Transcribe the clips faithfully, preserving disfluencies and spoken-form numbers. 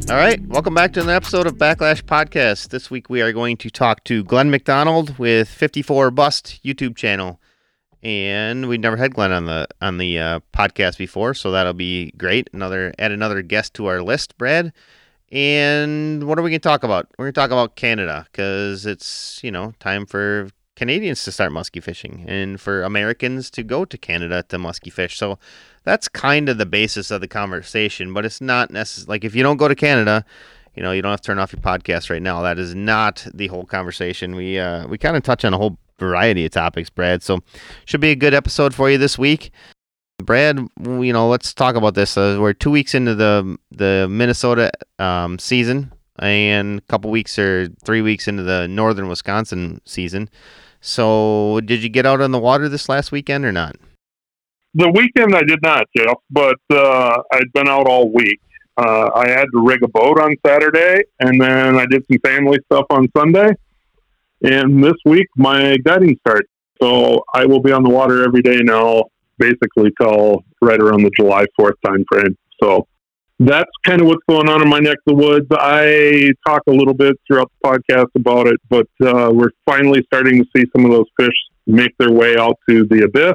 All right, welcome back to another episode of Backlash Podcast. This week we are going to talk to Glenn McDonald with fifty-four Bust YouTube channel, and we never had Glenn on the on the uh, podcast before, so that'll be great. Another add another guest to our list, Brad. And what are we going to talk about? We're going to talk about Canada because it's you know time for Canadians to start muskie fishing and for Americans to go to Canada to muskie fish. So that's kind of the basis of the conversation, but it's not necessary. Like if you don't go to Canada, you know, you don't have to turn off your podcast right now. That is not the whole conversation. We uh, we kind of touch on a whole variety of topics, Brad. So should be a good episode for you this week. Brad, you know, let's talk about this. Uh, we're two weeks into the the Minnesota um, season and a couple weeks or three weeks into the northern Wisconsin season. So did you get out on the water this last weekend or not? The weekend I did not, Jeff, but uh, I'd been out all week. Uh, I had to rig a boat on Saturday, and then I did some family stuff on Sunday. And this week, my guiding starts. So I will be on the water every day now, basically till right around the July fourth time frame. So that's kind of what's going on in my neck of the woods. I talk a little bit throughout the podcast about it, but uh, we're finally starting to see some of those fish make their way out to the abyss.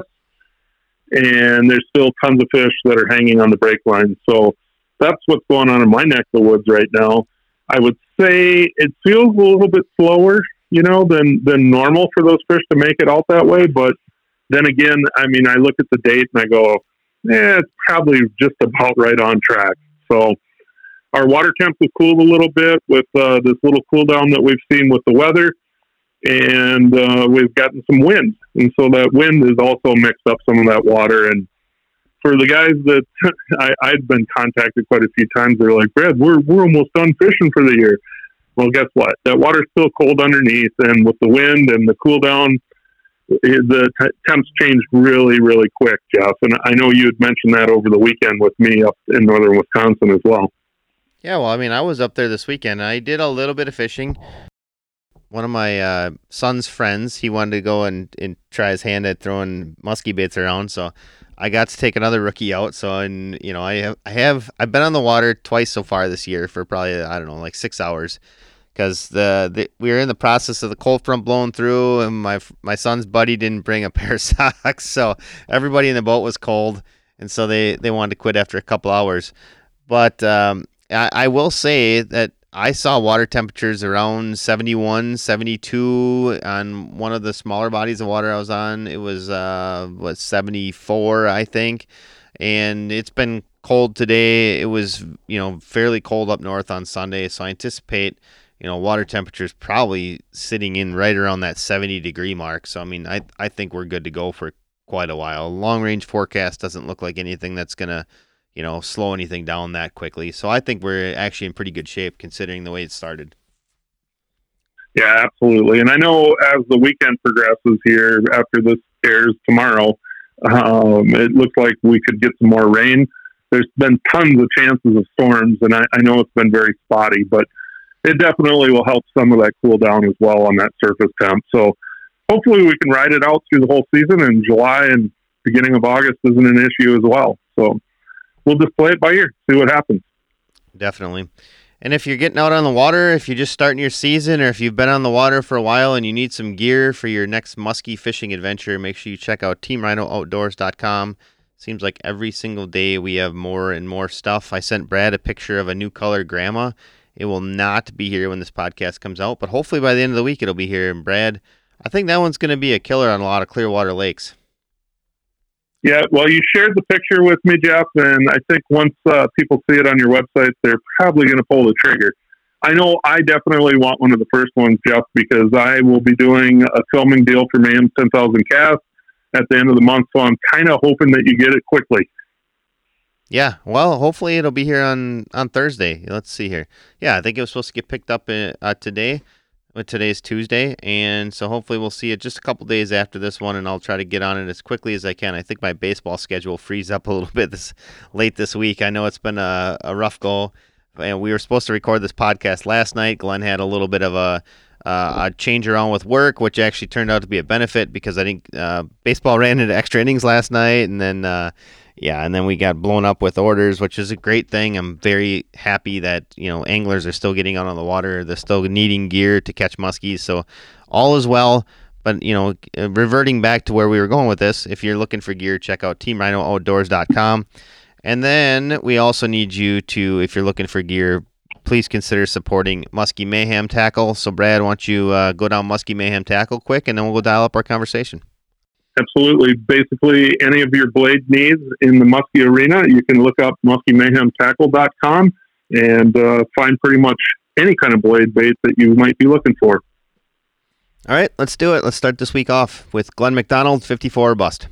And there's still tons of fish that are hanging on the break line. So that's what's going on in my neck of the woods right now. I would say it feels a little bit slower, you know, than, than normal for those fish to make it out that way. But then again, I mean, I look at the date and I go, eh, it's probably just about right on track. So our water temp has cooled a little bit with uh, this little cool down that we've seen with the weather. And uh, we've gotten some wind. And so that wind has also mixed up some of that water. And for the guys that I, I've been contacted quite a few times, they're like, Brad, we're, we're almost done fishing for the year. Well, guess what? That water's still cold underneath. And with the wind and the cool down, it, the t- temps changed really, really quick, Jeff. And I know you had mentioned that over the weekend with me up in northern Wisconsin as well. Yeah, well, I mean, I was up there this weekend. I did a little bit of fishing. One of my uh, son's friends, he wanted to go and, and try his hand at throwing muskie baits around, so I got to take another rookie out. So, and you know, I have, I have, I've been on the water twice so far this year for probably I don't know, like six hours, because the, the we were in the process of the cold front blowing through, and my my son's buddy didn't bring a pair of socks, so everybody in the boat was cold, and so they they wanted to quit after a couple hours. But um, I, I will say that I saw water temperatures around seventy-one, seventy-two on one of the smaller bodies of water I was on. It was, uh, what, seventy-four, I think. And it's been cold today. It was, you know, fairly cold up north on Sunday. So I anticipate, you know, water temperatures probably sitting in right around that seventy degree mark. So, I mean, I, I think we're good to go for quite a while. Long range forecast doesn't look like anything that's going to, you know, slow anything down that quickly. So I think we're actually in pretty good shape considering the way it started. Yeah, absolutely. And I know as the weekend progresses here, after this airs tomorrow, um, it looks like we could get some more rain. There's been tons of chances of storms, and I, I know it's been very spotty, but it definitely will help some of that cool down as well on that surface temp. So hopefully we can ride it out through the whole season, and July and beginning of August isn't an issue as well. So we'll just play it by ear, see what happens. Definitely. And if you're getting out on the water, if you're just starting your season, or if you've been on the water for a while and you need some gear for your next muskie fishing adventure, make sure you check out team rhino outdoors dot com. Seems like every single day we have more and more stuff. I sent Brad a picture of a new color grandma. It will not be here when this podcast comes out, but hopefully by the end of the week it'll be here. And Brad, I think that one's going to be a killer on a lot of Clearwater lakes. Yeah, well, you shared the picture with me, Jeff, and I think once uh, people see it on your website, they're probably going to pull the trigger. I know I definitely want one of the first ones, Jeff, because I will be doing a filming deal for Mayhem ten thousand Cast at the end of the month, so I'm kind of hoping that you get it quickly. Yeah, well, hopefully it'll be here on, on Thursday. Let's see here. Yeah, I think it was supposed to get picked up uh, today. Today's Tuesday, and so hopefully we'll see it just a couple days after this one, and I'll try to get on it as quickly as I can. I think my baseball schedule frees up a little bit this late this week. I know it's been a, a rough go, and we were supposed to record this podcast last night. Glenn had a little bit of a, uh, a change around with work, which actually turned out to be a benefit because I think uh, baseball ran into extra innings last night, and then uh, Yeah, and then we got blown up with orders, which is a great thing. I'm very happy that, you know, anglers are still getting out on the water. They're still needing gear to catch muskies, so all is well. But, you know, reverting back to where we were going with this, if you're looking for gear, check out team rhino outdoors dot com. And then we also need you to, if you're looking for gear, please consider supporting Muskie Mayhem Tackle. So, Brad, why don't you uh, go down Muskie Mayhem Tackle quick, and then we'll go dial up our conversation. Absolutely. Basically, any of your blade needs in the muskie arena, you can look up muskie mayhem tackle dot com and uh, find pretty much any kind of blade bait that you might be looking for. All right, let's do it. Let's start this week off with Glenn McDonald, fifty-four or bust.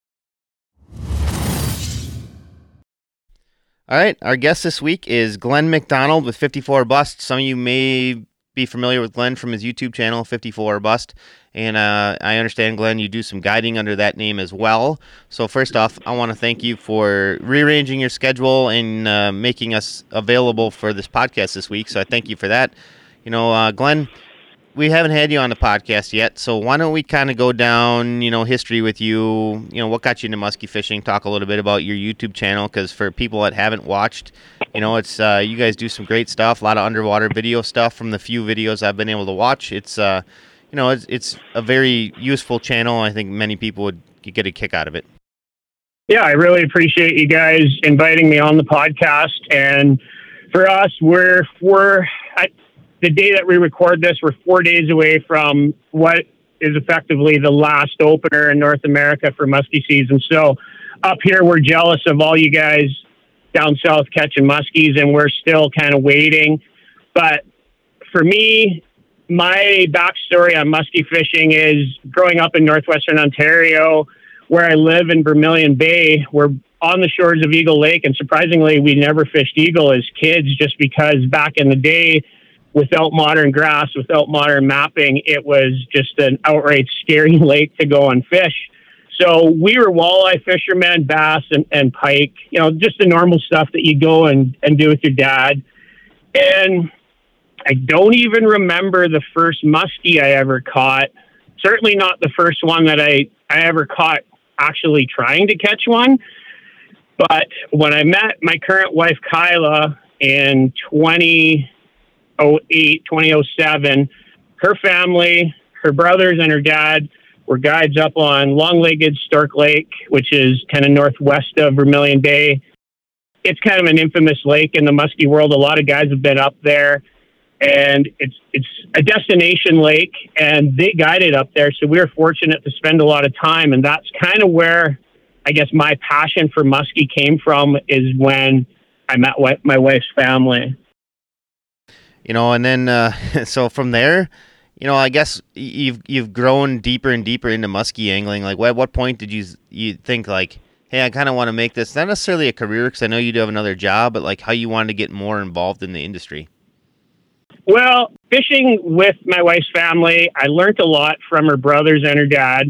All right, our guest this week is Glenn McDonald with fifty-four or bust. Some of you may be familiar with Glenn from his YouTube channel, fifty-four or bust. And uh, I understand, Glenn, you do some guiding under that name as well. So first off, I want to thank you for rearranging your schedule and uh, making us available for this podcast this week. So I thank you for that. You know, uh, Glenn, we haven't had you on the podcast yet, so why don't we kind of go down, you know, history with you, you know, what got you into muskie fishing, talk a little bit about your YouTube channel, because for people that haven't watched, you know, it's, uh, you guys do some great stuff, a lot of underwater video stuff from the few videos I've been able to watch. It's, uh, you know, it's, it's a very useful channel. I think many people would get a kick out of it. Yeah, I really appreciate you guys inviting me on the podcast. And for us, we're, we're, I, the day that we record this, we're four days away from what is effectively the last opener in North America for muskie season. So up here, we're jealous of all you guys down south catching muskies, and we're still kind of waiting. But for me, my backstory on muskie fishing is growing up in northwestern Ontario, where I live in Vermilion Bay. We're on the shores of Eagle Lake, and surprisingly, we never fished eagle as kids, just because back in the day, without modern grass, without modern mapping, it was just an outright scary lake to go and fish. So we were walleye fishermen, bass and, and pike, you know, just the normal stuff that you go and, and do with your dad. And I don't even remember the first muskie I ever caught. Certainly not the first one that I, I ever caught actually trying to catch one. But when I met my current wife, Kyla, in twenty oh eight, twenty oh seven, her family, her brothers and her dad were guides up on Long-Legged Stork Lake, which is kind of northwest of Vermilion Bay. It's kind of an infamous lake in the muskie world. A lot of guys have been up there, and it's it's a destination lake, and they guided up there. So we were fortunate to spend a lot of time, and that's kind of where I guess my passion for muskie came from, is when I met my wife's family. You know, and then uh, so from there, you know, I guess you've you've grown deeper and deeper into muskie angling. Like, at what point did you you think like, hey, I kind of want to make this not necessarily a career, because I know you do have another job, but like how you wanted to get more involved in the industry? Well, fishing with my wife's family, I learned a lot from her brothers and her dad.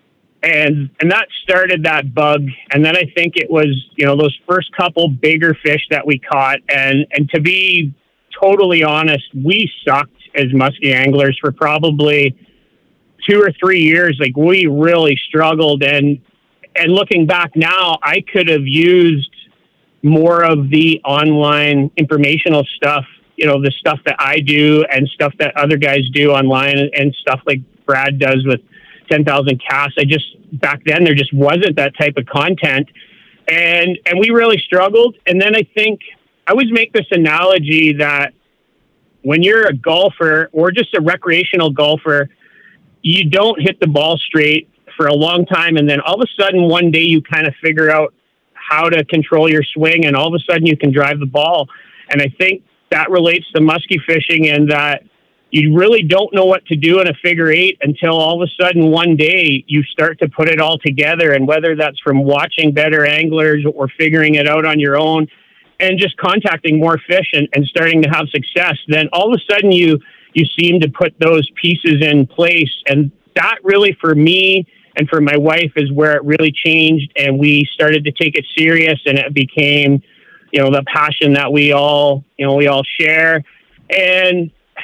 And and that started that bug. And then I think it was, you know, those first couple bigger fish that we caught. And, and to be totally honest, we sucked as muskie anglers for probably two or three years. Like, we really struggled. And and looking back now, I could have used more of the online informational stuff, you know, the stuff that I do and stuff that other guys do online, and, and stuff like Brad does with ten thousand casts. I just, back then, there just wasn't that type of content. And, and we really struggled. And then I think I always make this analogy that when you're a golfer or just a recreational golfer, you don't hit the ball straight for a long time. And then all of a sudden, one day you kind of figure out how to control your swing, and all of a sudden you can drive the ball. And I think that relates to muskie fishing, in that you really don't know what to do in a figure eight until all of a sudden one day you start to put it all together. And whether that's from watching better anglers or figuring it out on your own and just contacting more fish and, and starting to have success, then all of a sudden you, you seem to put those pieces in place. And that really, for me and for my wife, is where it really changed. And we started to take it serious, and it became, you know, the passion that we all, you know, we all share. And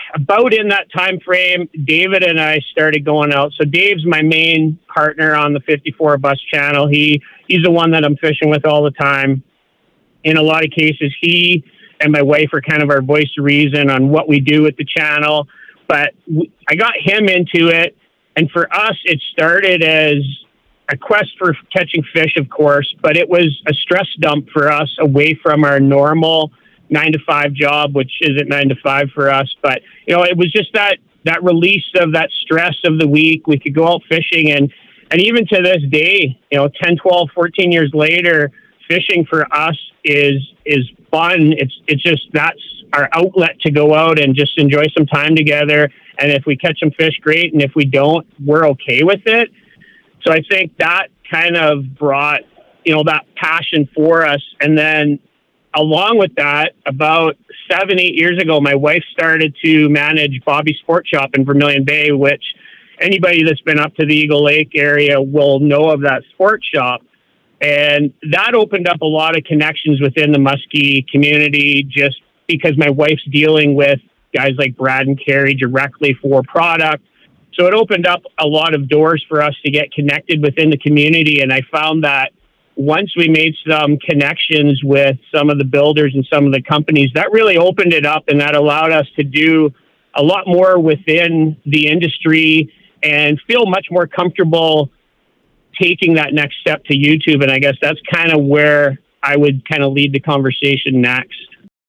about in that time frame, David and I started going out. So Dave's my main partner on the fifty-four Bus channel. He he's the one that I'm fishing with all the time. In a lot of cases, he and my wife are kind of our voice of reason on what we do with the channel. But w- I got him into it, and for us, it started as a quest for catching fish, of course, but it was a stress dump for us away from our normal nine to five job, which isn't nine to five for us. But, you know, it was just that, that release of that stress of the week. We could go out fishing, and, and even to this day, you know, ten, twelve, fourteen years later, fishing for us is, is fun. It's, it's just, that's our outlet to go out and just enjoy some time together. And if we catch some fish, great. And if we don't, we're okay with it. So I think that kind of brought, you know, that passion for us. And then along with that, about seven, eight years ago, my wife started to manage Bobby's Sport Shop in Vermilion Bay, which anybody that's been up to the Eagle Lake area will know of that sport shop. And that opened up a lot of connections within the muskie community, just because my wife's dealing with guys like Brad and Carrie directly for product. So it opened up a lot of doors for us to get connected within the community. And I found that once we made some connections with some of the builders and some of the companies, that really opened it up, and that allowed us to do a lot more within the industry and feel much more comfortable taking that next step to YouTube. And I guess that's kind of where I would kind of lead the conversation next.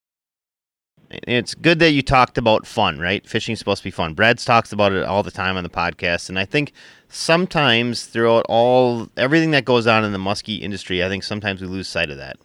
It's good that you talked about fun, right? Fishing's supposed to be fun. Brad talks about it all the time on the podcast, and I think sometimes throughout all everything that goes on in the muskie industry, I think sometimes we lose sight of that.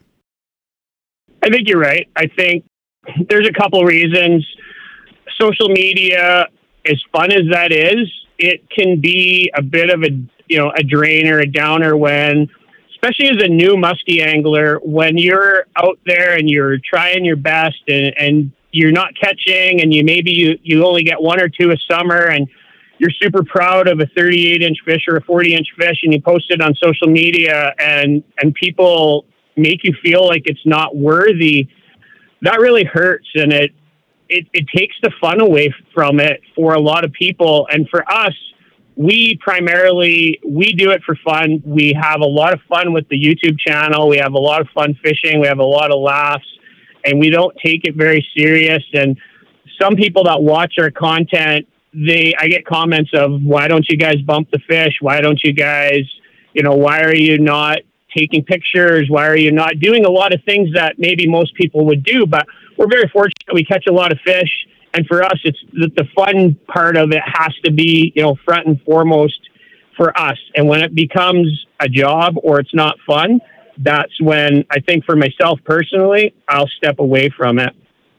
I think you're right. I think there's a couple reasons. Social media, as fun as that is, it can be a bit of a, you know, a drainer, a downer when, especially as a new muskie angler, when you're out there and you're trying your best and, and you're not catching, and you maybe you, you only get one or two a summer, and you're super proud of a thirty-eight inch fish or a forty inch fish, and you post it on social media, and, and people make you feel like it's not worthy. That really hurts, and it, it, it takes the fun away from it for a lot of people. And for us, we primarily, we do it for fun. We have a lot of fun with the YouTube channel. We have a lot of fun fishing. We have a lot of laughs, and we don't take it very serious. And some people that watch our content, they, I get comments of, why don't you guys bump the fish? Why don't you guys, you know, why are you not taking pictures? Why are you not doing a lot of things that maybe most people would do? But we're very fortunate. We catch a lot of fish. And for us, it's the, the fun part of it has to be, you know, front and foremost for us. And when it becomes a job or it's not fun, that's when I think for myself personally, I'll step away from it.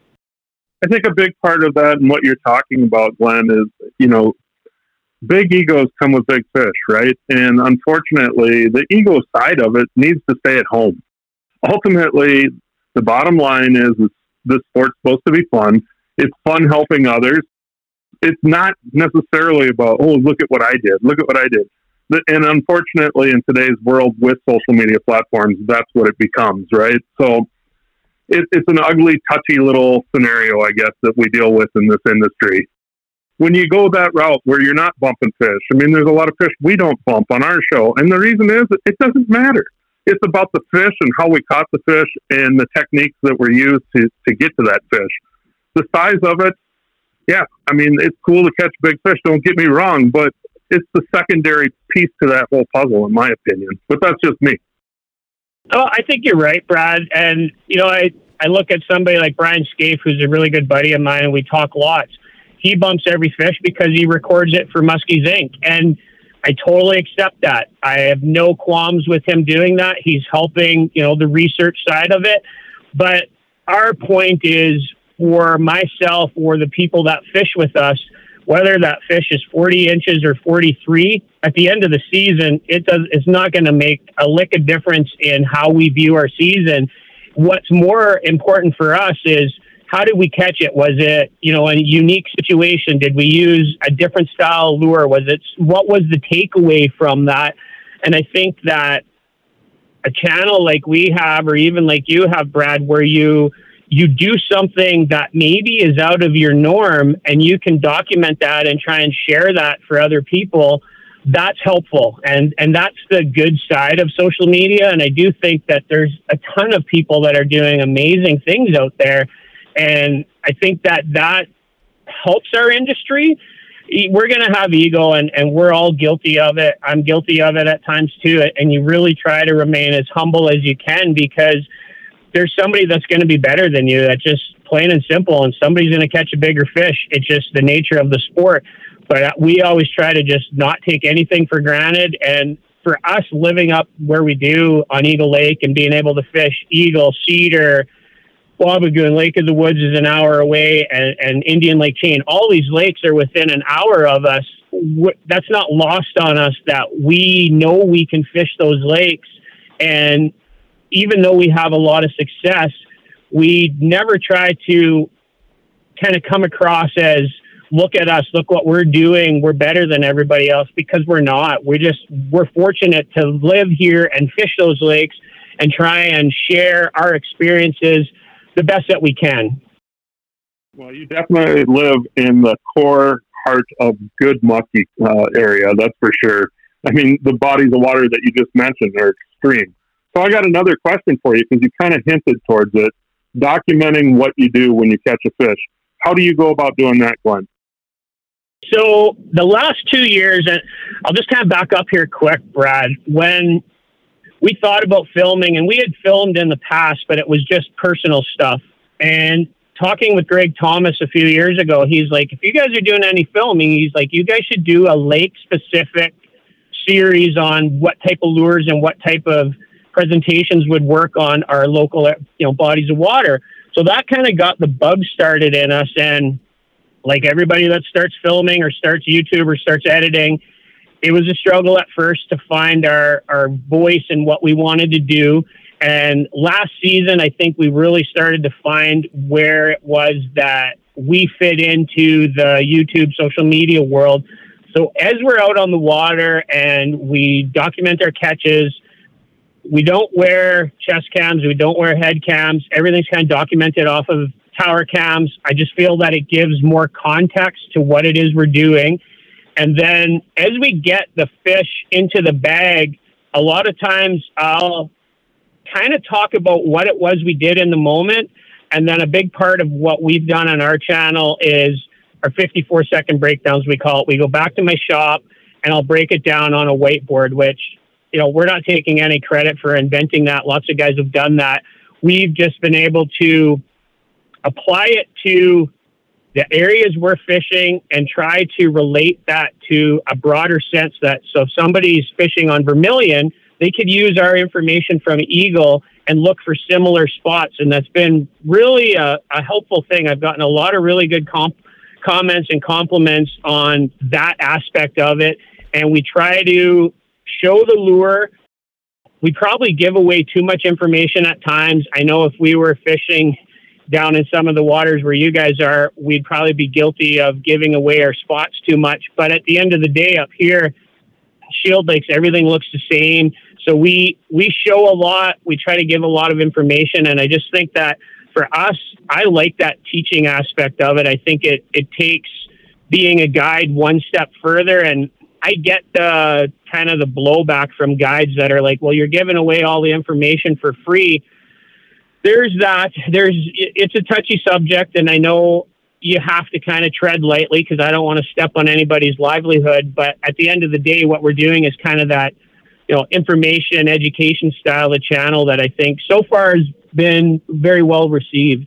I think a big part of that and what you're talking about, Glenn, is, you know, big egos come with big fish, right? And unfortunately, the ego side of it needs to stay at home. Ultimately, the bottom line is, is this sport's supposed to be fun. It's fun helping others. It's not necessarily about, oh, look at what I did. Look at what I did. And unfortunately, in today's world with social media platforms, that's what it becomes, right? So it, it's an ugly, touchy little scenario, I guess, that we deal with in this industry. When you go that route where you're not bumping fish, I mean, there's a lot of fish we don't bump on our show. And the reason is, it doesn't matter. It's about the fish and how we caught the fish and the techniques that were used to, to get to that fish. The size of it, yeah, I mean, it's cool to catch big fish, don't get me wrong, but it's the secondary piece to that whole puzzle, in my opinion. But that's just me. Oh, I think you're right, Brad. And, you know, I, I look at somebody like Brian Scaife, who's a really good buddy of mine, and we talk lots. He bumps every fish because he records it for Muskies Incorporated. And I totally accept that. I have no qualms with him doing that. He's helping, you know, the research side of it. But our point is, for myself or the people that fish with us, whether that fish is forty inches or forty-three, at the end of the season, it does, it's not going to make a lick of difference in how we view our season. What's more important for us is, how did we catch it? Was it, you know, a unique situation? Did we use a different style lure? Was it, what was the takeaway from that? And I think that a channel like we have, or even like you have, Brad, where you, you do something that maybe is out of your norm and you can document that and try and share that for other people, that's helpful. And, and that's the good side of social media. And I do think that there's a ton of people that are doing amazing things out there. And I think that that helps our industry. We're going to have ego, and, and we're all guilty of it. I'm guilty of it at times too. And you really try to remain as humble as you can, because there's somebody that's going to be better than you. That's just plain and simple. And somebody's going to catch a bigger fish. It's just the nature of the sport. But we always try to just not take anything for granted. And for us, living up where we do on Eagle Lake and being able to fish Eagle, Cedar, Wabigoon, Lake of the Woods is an hour away, and, and Indian Lake Chain, all these lakes are within an hour of us. That's not lost on us, that we know we can fish those lakes. And even though we have a lot of success, we never try to kind of come across as, look at us, look what we're doing, we're better than everybody else, because we're not. We're just, we're fortunate to live here and fish those lakes and try and share our experiences the best that we can. Well, you definitely live in the core heart of good muskie uh, area, that's for sure. I mean, the bodies of water that you just mentioned are extreme. So I got another question for you, because you kind of hinted towards it, documenting what you do when you catch a fish. How do you go about doing that, Glenn? So the last two years, and I'll just kind of back up here quick, Brad, when we thought about filming, and we had filmed in the past, but it was just personal stuff. And talking with Greg Thomas a few years ago, he's like, if you guys are doing any filming, he's like, you guys should do a lake-specific series on what type of lures and what type of presentations would work on our local, you know, bodies of water. So that kind of got the bug started in us. And like everybody that starts filming or starts YouTube or starts editing, it was a struggle at first to find our, our voice and what we wanted to do. And last season, I think we really started to find where it was that we fit into the YouTube social media world. So as we're out on the water and we document our catches, we don't wear chest cams, we don't wear head cams. Everything's kind of documented off of tower cams. I just feel that it gives more context to what it is we're doing. And then as we get the fish into the bag, a lot of times I'll kind of talk about what it was we did in the moment. And then a big part of what we've done on our channel is our fifty-four second breakdowns, we call it. We go back to my shop and I'll break it down on a whiteboard, which, you know, we're not taking any credit for inventing that. Lots of guys have done that. We've just been able to apply it to the areas we're fishing and try to relate that to a broader sense, that so if somebody's fishing on Vermilion, they could use our information from Eagle and look for similar spots. And that's been really a, a helpful thing. I've gotten a lot of really good comp- comments and compliments on that aspect of it. And we try to show the lure. We probably give away too much information at times. I know if we were fishing down in some of the waters where you guys are, we'd probably be guilty of giving away our spots too much. But at the end of the day, up here, Shield Lakes, everything looks the same. So we, we show a lot. We try to give a lot of information. And I just think that for us, I like that teaching aspect of it. I think it, it takes being a guide one step further. And I get the kind of the blowback from guides that are like, well, you're giving away all the information for free. There's that. There's it's a touchy subject, and I know you have to kind of tread lightly because I don't want to step on anybody's livelihood. But at the end of the day, what we're doing is kind of that, you know, information, education style of channel that I think so far has been very well received.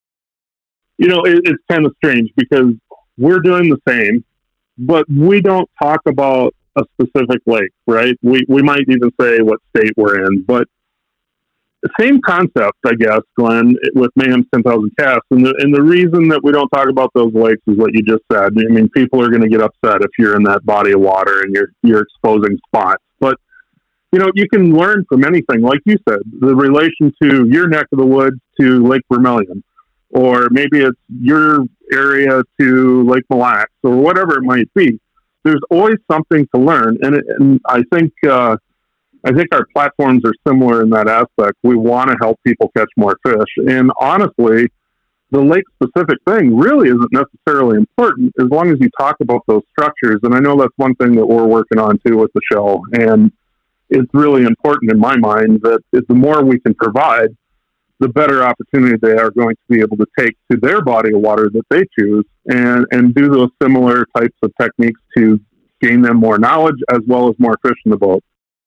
You know, it, it's kind of strange because we're doing the same, but we don't talk about a specific lake, right? We we might even say what state we're in, but the same concept, I guess, Glenn, with Mayhem's ten thousand Casts. And the, and the reason that we don't talk about those lakes is what you just said. I mean, people are going to get upset if you're in that body of water and you're, you're exposing spots. But, you know, you can learn from anything. Like you said, the relation to your neck of the woods to Lake Vermilion, or maybe it's your area to Lake Mille Lacs, or whatever it might be. There's always something to learn. And, and I think, uh, I think our platforms are similar in that aspect. We want to help people catch more fish. And honestly, the lake-specific thing really isn't necessarily important as long as you talk about those structures. And I know that's one thing that we're working on, too, with the show. And it's really important in my mind that the more we can provide, the better opportunity they are going to be able to take to their body of water that they choose and, and do those similar types of techniques to gain them more knowledge as well as more fish in the boat.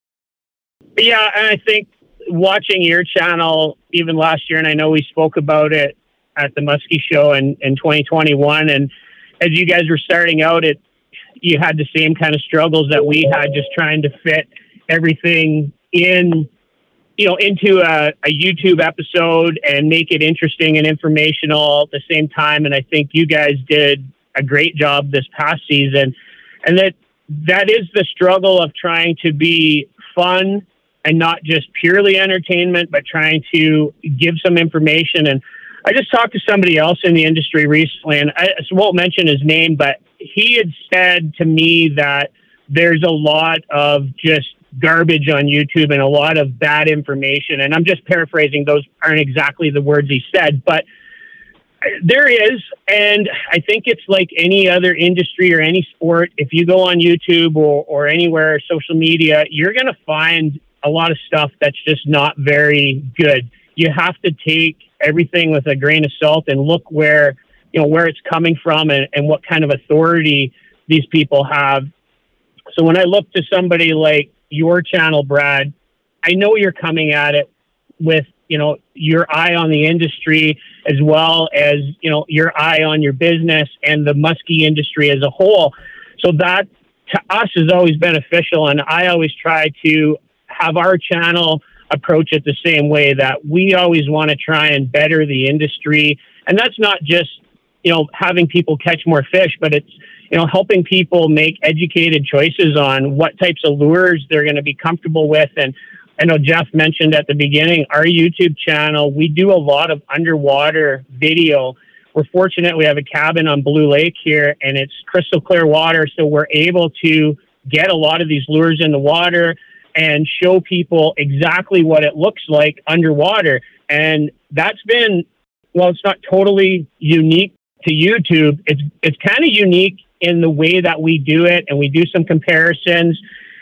Yeah, and I think watching your channel even last year, and I know we spoke about it at the Muskie Show in, in twenty twenty-one, and as you guys were starting out, it you had the same kind of struggles that we had, just trying to fit everything in, you know, into a, a YouTube episode and make it interesting and informational at the same time. And I think you guys did a great job this past season, and that that is the struggle of trying to be fun and not just purely entertainment, but trying to give some information. And I just talked to somebody else in the industry recently, and I won't mention his name, but he had said to me that there's a lot of just garbage on YouTube and a lot of bad information. And I'm just paraphrasing. Those aren't exactly the words he said, but there is. And I think it's like any other industry or any sport. If you go on YouTube or, or anywhere, social media, you're going to find a lot of stuff that's just not very good. You have to take everything with a grain of salt and look where, you know, where it's coming from and, and what kind of authority these people have. So when I look to somebody like your channel, Brad, I know you're coming at it with, you know, your eye on the industry as well as, you know, your eye on your business and the muskie industry as a whole. So that to us is always beneficial. And I always try to have our channel approach it the same way, that we always want to try and better the industry. And that's not just, you know, having people catch more fish, but it's, you know, helping people make educated choices on what types of lures they're going to be comfortable with. And I know Jeff mentioned at the beginning, our YouTube channel, we do a lot of underwater video. We're fortunate we have a cabin on Blue Lake here, and it's crystal clear water, so we're able to get a lot of these lures in the water and show people exactly what it looks like underwater. And that's been, well, it's not totally unique to YouTube. It's it's kind of unique in the way that we do it, and we do some comparisons,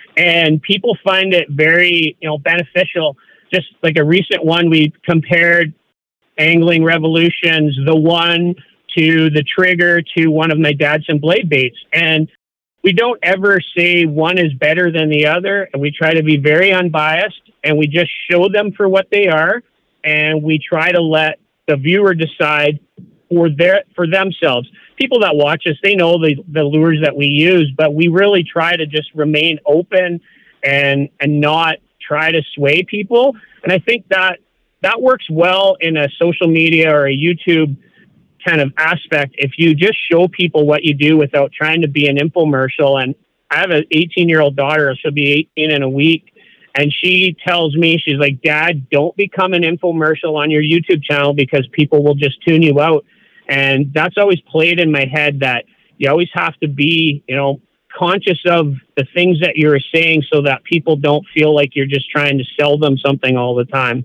and people find it very, you know, beneficial. Just like a recent one, we compared Angling Revolutions, the one to the Trigger to one of my Dadson blade baits. And we don't ever say one is better than the other. And we try to be very unbiased, and we just show them for what they are. And we try to let the viewer decide for their, for themselves. People that watch us, they know the, the lures that we use, but we really try to just remain open and, and not try to sway people. And I think that that works well in a social media or a YouTube kind of aspect. If you just show people what you do without trying to be an infomercial. And I have an eighteen year old daughter, she'll be eighteen in a week. And she tells me, she's like, Dad, don't become an infomercial on your YouTube channel because people will just tune you out. And that's always played in my head, that you always have to be, you know, conscious of the things that you're saying so that people don't feel like you're just trying to sell them something all the time.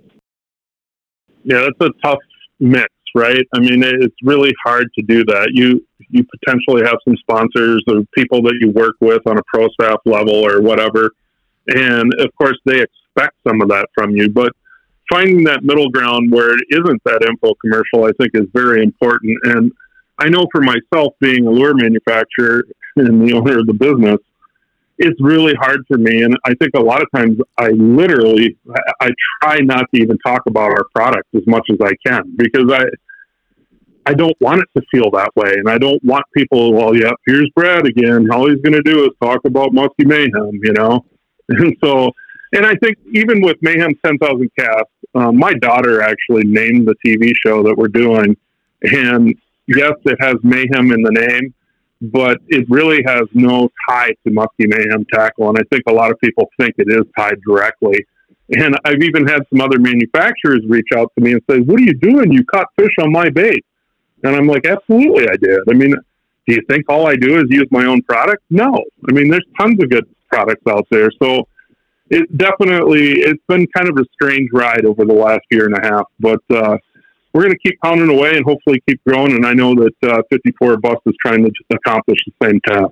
Yeah, that's a tough mix, right? I mean, it's really hard to do that. You you potentially have some sponsors or people that you work with on a pro staff level or whatever. And of course, they expect some of that from you. But finding that middle ground where it isn't that info commercial, I think, is very important. And I know for myself, being a lure manufacturer and the owner of the business, it's really hard for me. And I think a lot of times I literally, I try not to even talk about our product as much as I can, because I, I don't want it to feel that way. And I don't want people, well, yeah, here's Brad again. All he's going to do is talk about Muskie Mayhem, you know? And so, and I think even with Mayhem ten thousand Casts, um, my daughter actually named the T V show that we're doing. And yes, it has Mayhem in the name, but it really has no tie to Muskie Mayhem Tackle. And I think a lot of people think it is tied directly. And I've even had some other manufacturers reach out to me and say, what are you doing? You caught fish on my bait. And I'm like, absolutely I did. I mean, do you think all I do is use my own product? No. I mean, there's tons of good products out there. So it definitely, it's been kind of a strange ride over the last year and a half, but uh, we're going to keep pounding away and hopefully keep growing. And I know that uh, fifty-four Bust is trying to accomplish the same task.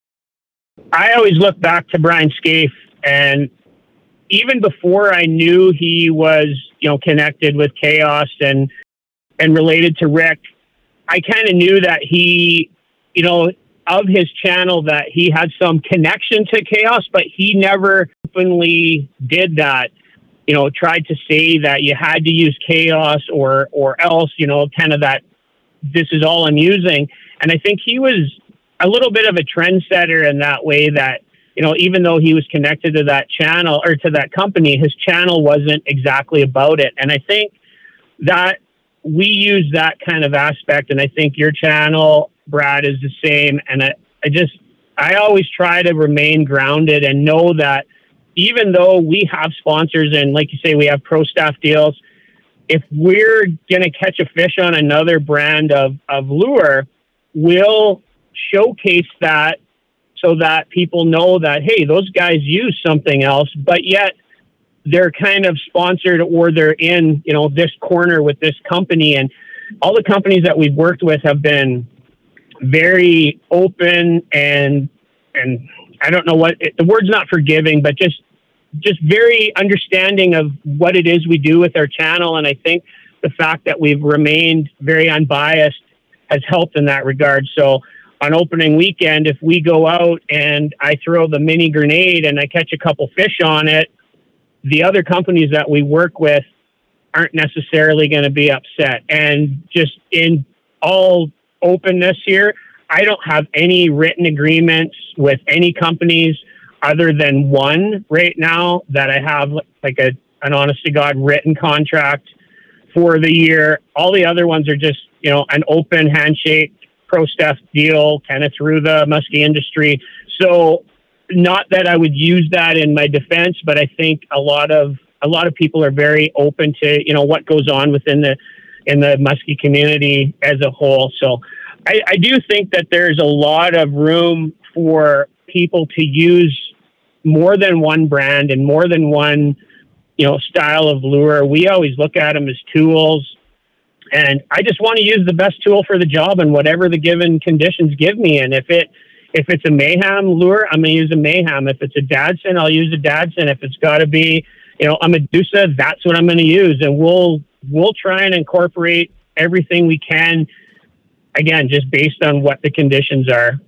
I always look back to Brian Scaife, and even before I knew he was, you know, connected with Chaos and and related to Rick, I kind of knew that he, you know, of his channel, that he had some connection to Chaos, but he never openly did that. You know, tried to say that you had to use Chaos or or else, you know, kind of that this is all I'm using. And I think he was a little bit of a trendsetter in that way, that, you know, even though he was connected to that channel or to that company, his channel wasn't exactly about it. And I think that we use that kind of aspect. And I think your channel, Brad, is the same. And I, I just, I always try to remain grounded and know that even though we have sponsors and, like you say, we have pro staff deals, if we're going to catch a fish on another brand of, of lure, we'll showcase that so that people know that, hey, those guys use something else, but yet they're kind of sponsored or they're in, you know, this corner with this company. And all the companies that we've worked with have been very open and, and I don't know what the word's not forgiving, but just, just very understanding of what it is we do with our channel. And I think the fact that we've remained very unbiased has helped in that regard. So on opening weekend, if we go out and I throw the mini grenade and I catch a couple fish on it, the other companies that we work with aren't necessarily going to be upset. And just in all openness here, I don't have any written agreements with any companies other than one right now that I have like a, an honest to God written contract for the year. All the other ones are just, you know, an open handshake, pro staff deal kind of through the muskie industry. So not that I would use that in my defense, but I think a lot of, a lot of people are very open to, you know, what goes on within the, in the muskie community as a whole. So I, I do think that there's a lot of room for people to use more than one brand and more than one, you know, style of lure. We always look at them as tools. And I just want to use the best tool for the job and whatever the given conditions give me. And if it, if it's a Mayhem lure, I'm going to use a Mayhem. If it's a Dadson, I'll use a Dadson. If it's got to be, you know, a Medusa, that's what I'm going to use. And we'll, we'll try and incorporate everything we can, again, just based on what the conditions are.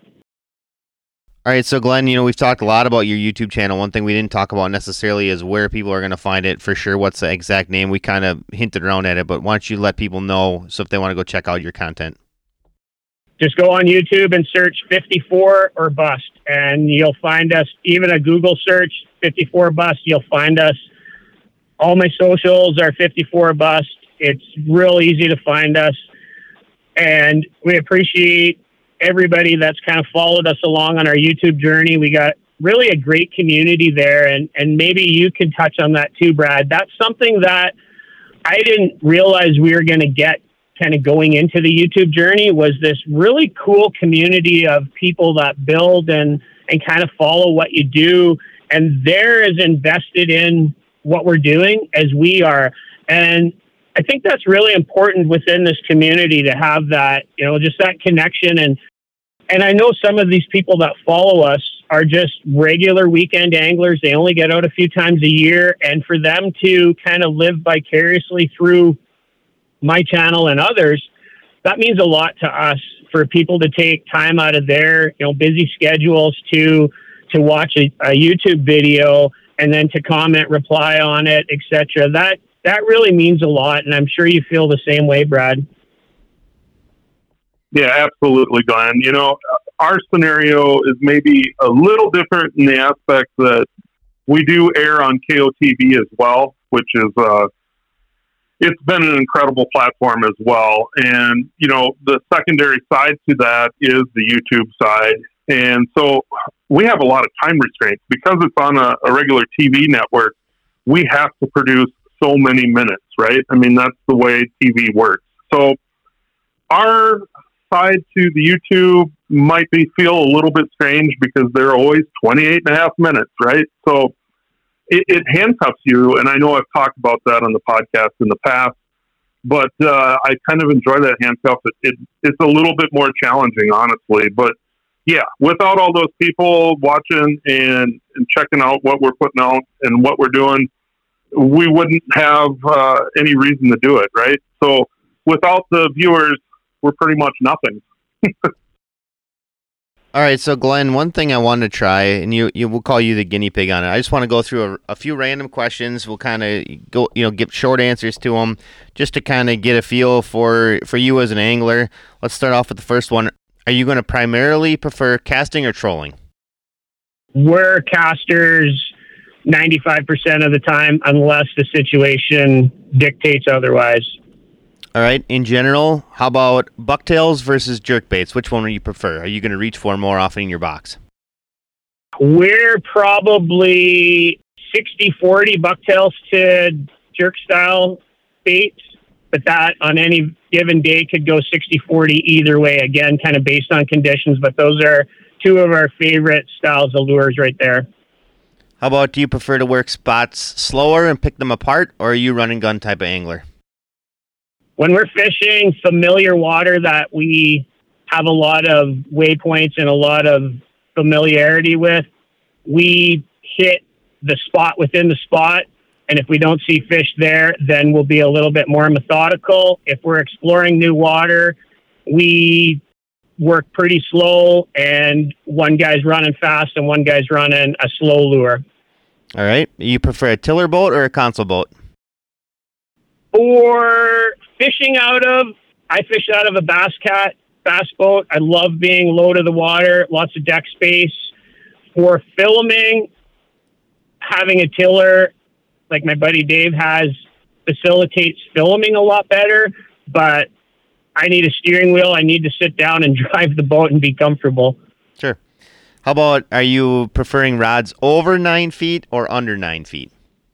All right, so Glenn, you know, we've talked a lot about your YouTube channel. One thing we didn't talk about necessarily is where people are going to find it for sure. What's the exact name? We kind of hinted around at it, but why don't you let people know so if they want to go check out your content? Just go on YouTube and search fifty-four or Bust, and you'll find us. Even a Google search, fifty-four Bust, you'll find us. All my socials are fifty-four Bust. It's real easy to find us, and we appreciate everybody that's kind of followed us along on our YouTube journey. We got really a great community there, and, and maybe you can touch on that too, Brad. That's something that I didn't realize we were going to get kind of going into the YouTube journey, was this really cool community of people that build and, and kind of follow what you do. And they're as invested in what we're doing as we are. And I think that's really important within this community to have that, you know, just that connection. And, and I know some of these people that follow us are just regular weekend anglers. They only get out a few times a year. And for them to kind of live vicariously through my channel and others, that means a lot to us, for people to take time out of their, you know, busy schedules to, to watch a, a YouTube video and then to comment, reply on it, et cetera. That, that really means a lot. And I'm sure you feel the same way, Brad. Yeah, absolutely, Glenn. You know, our scenario is maybe a little different in the aspect that we do air on K O T V as well, which is, uh, it's been an incredible platform as well. And, you know, the secondary side to that is the YouTube side. And so we have a lot of time restraints because it's on a, a regular T V network. We have to produce so many minutes, right? I mean, that's the way T V works. So our side to the YouTube might be feel a little bit strange because they're always twenty-eight and a half minutes, right? So it, it handcuffs you. And I know I've talked about that on the podcast in the past, but uh, I kind of enjoy that handcuff. It, it, it's a little bit more challenging, honestly. But yeah, without all those people watching and, and checking out what we're putting out and what we're doing, we wouldn't have uh, any reason to do it, right? So without the viewers, we're pretty much nothing. All right, so Glenn, one thing I wanted to try, and you, you we'll call you the guinea pig on it. I just want to go through a, a few random questions. We'll kind of go, you know, give short answers to them, just to kind of get a feel for for you as an angler. Let's start off with the first one. Are you going to primarily prefer casting or trolling? We're casters ninety-five percent of the time, unless the situation dictates otherwise. All right. In general, how about bucktails versus jerkbaits? Which one do you prefer? Are you going to reach for more often in your box? We're probably sixty forty bucktails to jerk style baits, but that on any given day could go sixty forty either way, again, kind of based on conditions. But those are two of our favorite styles of lures right there. How about, do you prefer to work spots slower and pick them apart, or are you run and gun type of angler? When we're fishing familiar water that we have a lot of waypoints and a lot of familiarity with, we hit the spot within the spot. And if we don't see fish there, then we'll be a little bit more methodical. If we're exploring new water, we work pretty slow, and one guy's running fast and one guy's running a slow lure. All right. You prefer a tiller boat or a console boat? For fishing out of, I fish out of a Bass Cat bass boat. I love being low to the water, lots of deck space. For filming, having a tiller, like my buddy Dave has, facilitates filming a lot better, but I need a steering wheel. I need to sit down and drive the boat and be comfortable. Sure. How about, are you preferring rods over nine feet or under nine feet?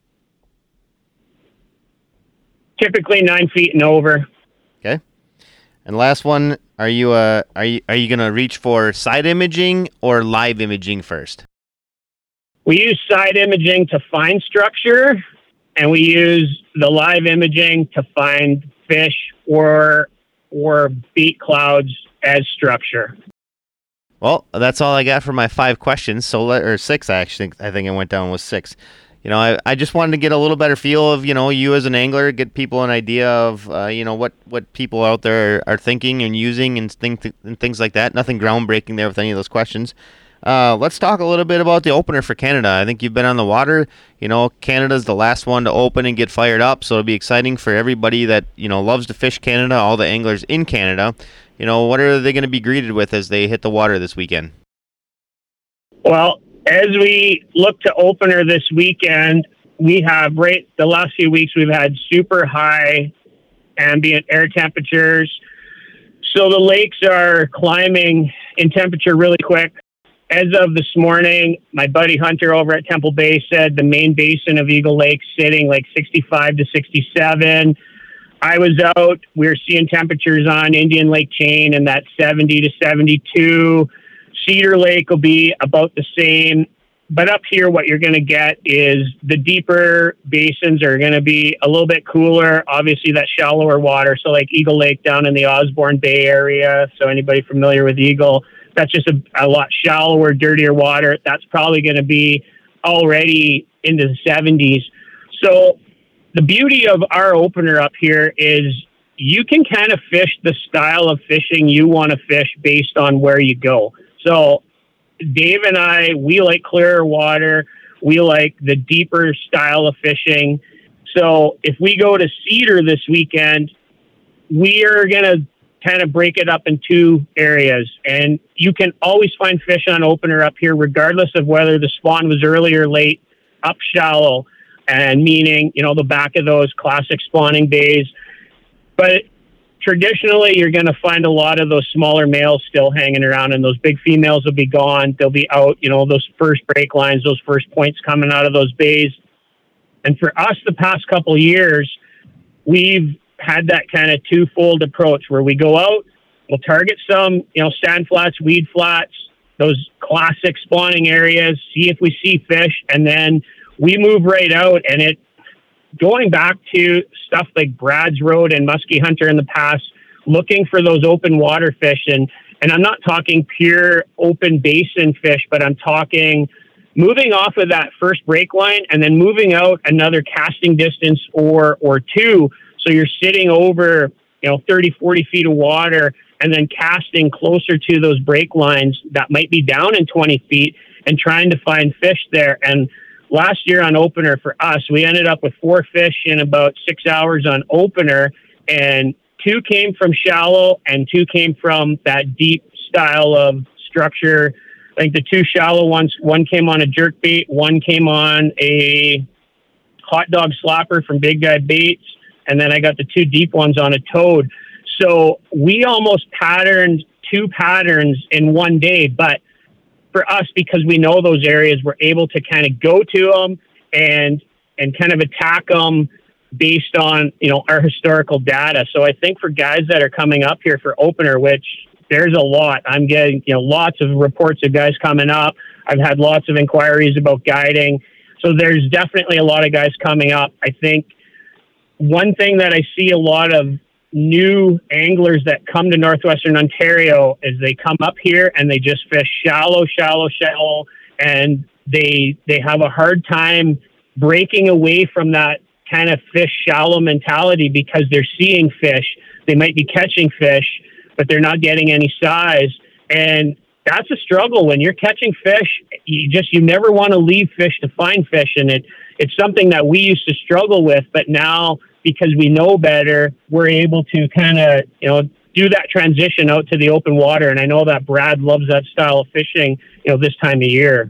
Typically nine feet and over. Okay. And last one, are you uh are you are you gonna reach for side imaging or live imaging first? We use side imaging to find structure, and we use the live imaging to find fish or or bait clouds as structure. Well, that's all I got for my five questions. So let, or six, I actually I think I went down with six. You know, I, I just wanted to get a little better feel of, you know, you as an angler, get people an idea of, uh, you know, what, what people out there are, are thinking and using and, think, and things like that. Nothing groundbreaking there with any of those questions. Uh, let's talk a little bit about the opener for Canada. I think you've been on the water. You know, Canada's the last one to open and get fired up, so it'll be exciting for everybody that, you know, loves to fish Canada, all the anglers in Canada. You know, what are they going to be greeted with as they hit the water this weekend? Well, as we look to opener this weekend, we have right the last few weeks we've had super high ambient air temperatures. So the lakes are climbing in temperature really quick. As of this morning, my buddy Hunter over at Temple Bay said the main basin of Eagle Lake sitting like sixty-five to sixty-seven. I was out, we were seeing temperatures on Indian Lake Chain in that seventy to seventy-two. Cedar Lake will be about the same, but up here what you're going to get is the deeper basins are going to be a little bit cooler. Obviously that shallower water, so like Eagle Lake down in the Osborne Bay area, so anybody familiar with Eagle, that's just a, a lot shallower, dirtier water. That's probably going to be already into the seventies. So the beauty of our opener up here is you can kind of fish the style of fishing you want to fish based on where you go. So Dave and I, we like clearer water. We like the deeper style of fishing. So if we go to Cedar this weekend, we are going to kind of break it up in two areas. And you can always find fish on opener up here, regardless of whether the spawn was early or late, up shallow, and meaning, you know, the back of those classic spawning bays. But traditionally, you're going to find a lot of those smaller males still hanging around, and those big females will be gone. They'll be out, you know, those first break lines, those first points coming out of those bays. And for us, the past couple of years, we've had that kind of twofold approach where we go out, we'll target some, you know, sand flats, weed flats, those classic spawning areas, see if we see fish, and then we move right out, and it, going back to stuff like Brad's Road and Muskie Hunter in the past, looking for those open water fish. And, and I'm not talking pure open basin fish, but I'm talking moving off of that first break line and then moving out another casting distance or, or two. So you're sitting over, you know, thirty, forty feet of water and then casting closer to those break lines that might be down in twenty feet and trying to find fish there. And last year on opener for us, we ended up with four fish in about six hours on opener, and two came from shallow and two came from that deep style of structure. I think the two shallow ones, one came on a jerk bait, one came on a hot dog slapper from Big Guy Baits, and then I got the two deep ones on a toad. So we almost patterned two patterns in one day, but for us, because we know those areas, we're able to kind of go to them and and kind of attack them based on, you know, our historical data. So I think for guys that are coming up here for opener, which there's a lot, I'm getting, you know, lots of reports of guys coming up. I've had lots of inquiries about guiding. So there's definitely a lot of guys coming up. I think one thing that I see a lot of new anglers that come to Northwestern Ontario is they come up here and they just fish shallow, shallow, shallow, and they they have a hard time breaking away from that kind of fish shallow mentality because they're seeing fish. They might be catching fish, but they're not getting any size. And that's a struggle when you're catching fish. You just, you never want to leave fish to find fish. And it, it's something that we used to struggle with, but now because we know better, we're able to kind of, you know, do that transition out to the open water. And I know that Brad loves that style of fishing, you know, this time of year.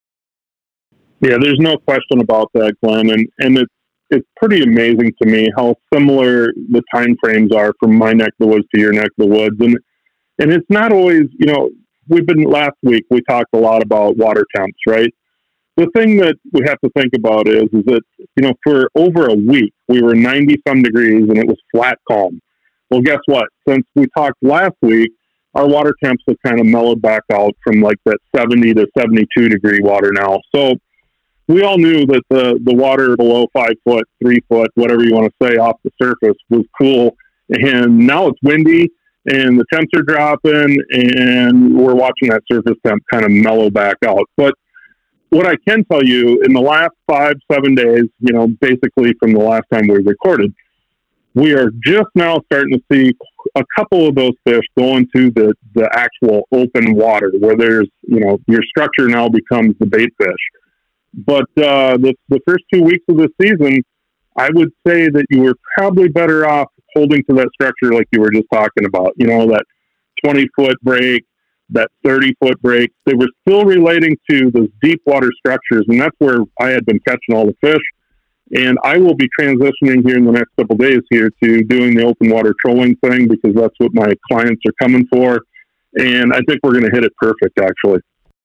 Yeah, there's no question about that, Glenn. And, and it's, it's pretty amazing to me how similar the time frames are from my neck of the woods to your neck of the woods. And, and it's not always, you know, we've been, last week, we talked a lot about water temps, right? The thing that we have to think about is, is that, you know, for over a week, we were ninety some degrees and it was flat calm. Well, guess what? Since we talked last week, our water temps have kind of mellowed back out from like that seventy to seventy-two degree water now. So we all knew that the, the water below five foot, three foot, whatever you want to say, off the surface was cool. And now it's windy and the temps are dropping and we're watching that surface temp kind of mellow back out. But what I can tell you, in the last five, seven days, you know, basically from the last time we recorded, we are just now starting to see a couple of those fish go into the, the actual open water where there's, you know, your structure now becomes the bait fish. But uh, the, the first two weeks of the season, I would say that you were probably better off holding to that structure like you were just talking about, you know, that twenty-foot break, that thirty-foot break. They were still relating to those deep water structures, and that's where I had been catching all the fish. And I will be transitioning here in the next couple of days here to doing the open water trolling thing because that's what my clients are coming for. And I think we're going to hit it perfect, actually.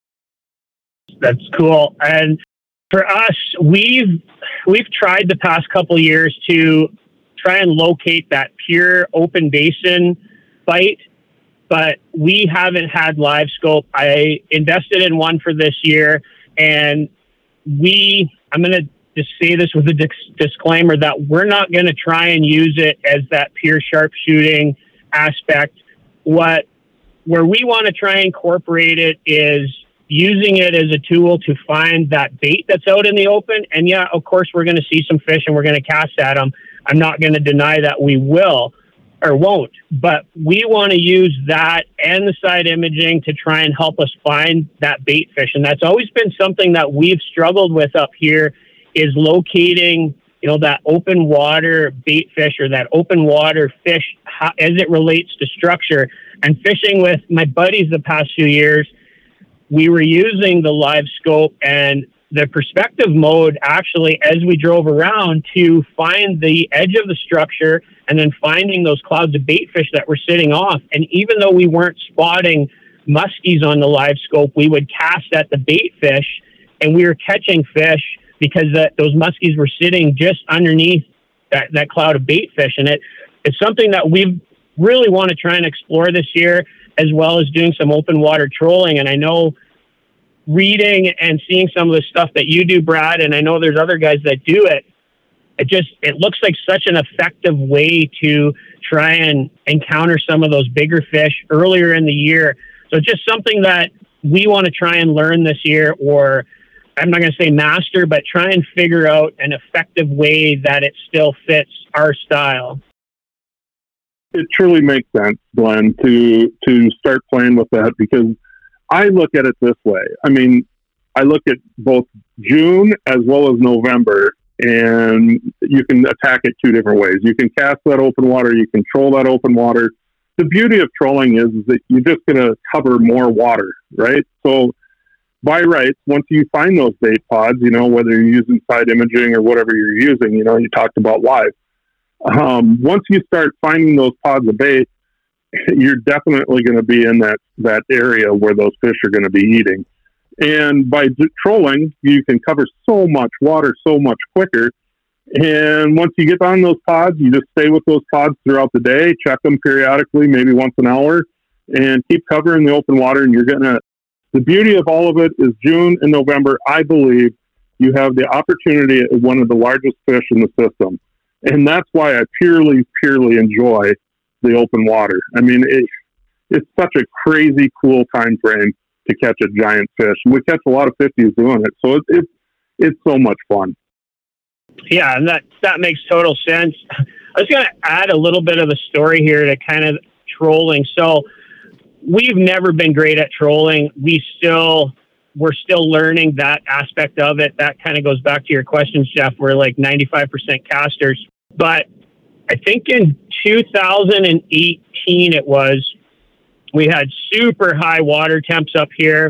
That's cool. And for us, we've we've tried the past couple of years to try and locate that pure open basin bite, but we haven't had live scope. I invested in one for this year, and we, I'm going to just say this with a dis- disclaimer that we're not going to try and use it as that pure sharpshooting aspect. What, where we want to try and incorporate it is using it as a tool to find that bait that's out in the open. And yeah, of course, we're going to see some fish and we're going to cast at them. I'm not going to deny that we will or won't, but we want to use that and the side imaging to try and help us find that bait fish. And that's always been something that we've struggled with up here, is locating, you know, that open water bait fish or that open water fish how, as it relates to structure. And fishing with my buddies the past few years, we were using the live scope and the perspective mode actually as we drove around to find the edge of the structure and then finding those clouds of bait fish that were sitting off. And even though we weren't spotting muskies on the live scope, we would cast at the bait fish and we were catching fish because that, those muskies were sitting just underneath that, that cloud of bait fish. And it, it's something that we really want to try and explore this year, as well as doing some open water trolling. And I know reading and seeing some of the stuff that you do, Brad, and I know there's other guys that do it, it just, it looks like such an effective way to try and encounter some of those bigger fish earlier in the year. So just something that we want to try and learn this year, or I'm not going to say master, but try and figure out an effective way that it still fits our style. It truly makes sense, Glenn, to, to start playing with that, because I look at it this way. I mean, I look at both June as well as November, and you can attack it two different ways. You can cast that open water, you control that open water. The beauty of trolling is, is that you're just going to cover more water, right? So by rights, once you find those bait pods, you know, whether you're using side imaging or whatever you're using, you know, you talked about live. Um, once you start finding those pods of bait, you're definitely going to be in that, that area where those fish are going to be eating. And by d- trolling, you can cover so much water so much quicker. And once you get on those pods, you just stay with those pods throughout the day, check them periodically, maybe once an hour, and keep covering the open water. And you're going to, the beauty of all of it is June and November, I believe you have the opportunity at one of the largest fish in the system. And that's why I purely, purely enjoy the open water. I mean, it, it's such a crazy cool time frame to catch a giant fish. We catch a lot of fifties doing it, so it's it's it's so much fun. Yeah, and that that makes total sense. I was going to add a little bit of a story here to kind of trolling. So we've never been great at trolling. We still we're still learning that aspect of it. That kind of goes back to your questions, Jeff. We're like ninety-five percent casters, but I think in two thousand eighteen it was. We had super high water temps up here.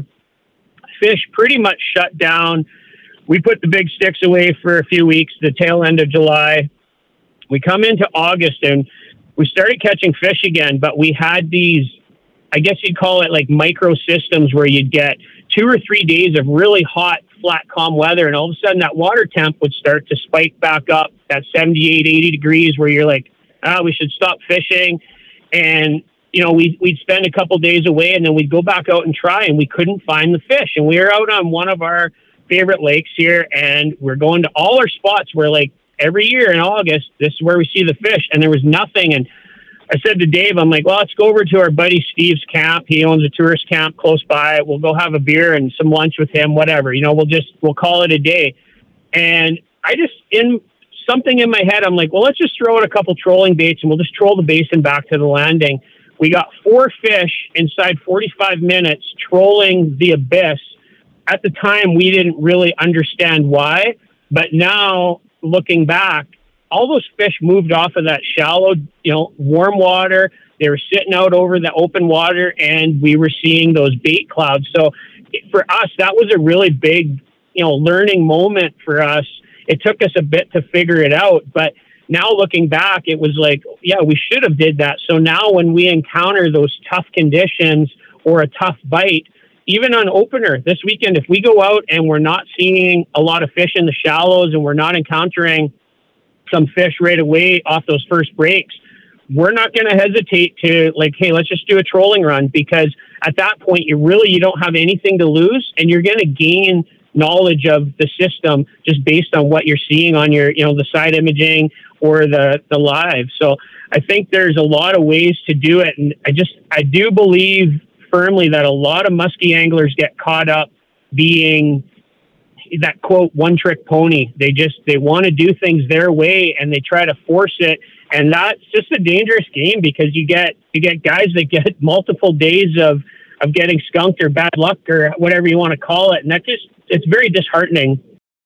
Fish pretty much shut down. We put the big sticks away for a few weeks, the tail end of July. We come into August and we started catching fish again, but we had these, I guess you'd call it like micro systems, where you'd get two or three days of really hot, flat, calm weather. And all of a sudden that water temp would start to spike back up at seventy-eight, eighty degrees, where you're like, ah, we should stop fishing. And you know, we, we'd spend a couple days away and then we'd go back out and try, and we couldn't find the fish. And we were out on one of our favorite lakes here, and we're going to all our spots where, like, every year in August, this is where we see the fish, and there was nothing. And I said to Dave, I'm like, well, let's go over to our buddy Steve's camp. He owns a tourist camp close by. We'll go have a beer and some lunch with him, whatever. You know, we'll just, we'll call it a day. And I just, in something in my head, I'm like, well, let's just throw out a couple trolling baits and we'll just troll the basin back to the landing. We got four fish inside forty-five minutes trolling the abyss. At the time, we didn't really understand why, but now looking back, all those fish moved off of that shallow, you know, warm water. They were sitting out over the open water, and we were seeing those bait clouds. So for us, that was a really big, you know, learning moment for us. It took us a bit to figure it out, but now looking back, it was like, yeah, we should have did that. So now when we encounter those tough conditions or a tough bite, even on opener this weekend, if we go out and we're not seeing a lot of fish in the shallows and we're not encountering some fish right away off those first breaks, we're not going to hesitate to, like, hey, let's just do a trolling run, because at that point, you really, you don't have anything to lose, and you're going to gain knowledge of the system just based on what you're seeing on your, you know, the side imaging or the, the live. So I think there's a lot of ways to do it. And I just, I do believe firmly that a lot of muskie anglers get caught up being that quote one trick pony. They just, they want to do things their way and they try to force it. And that's just a dangerous game, because you get, you get guys that get multiple days of, of getting skunked or bad luck or whatever you want to call it. And that just, it's very disheartening.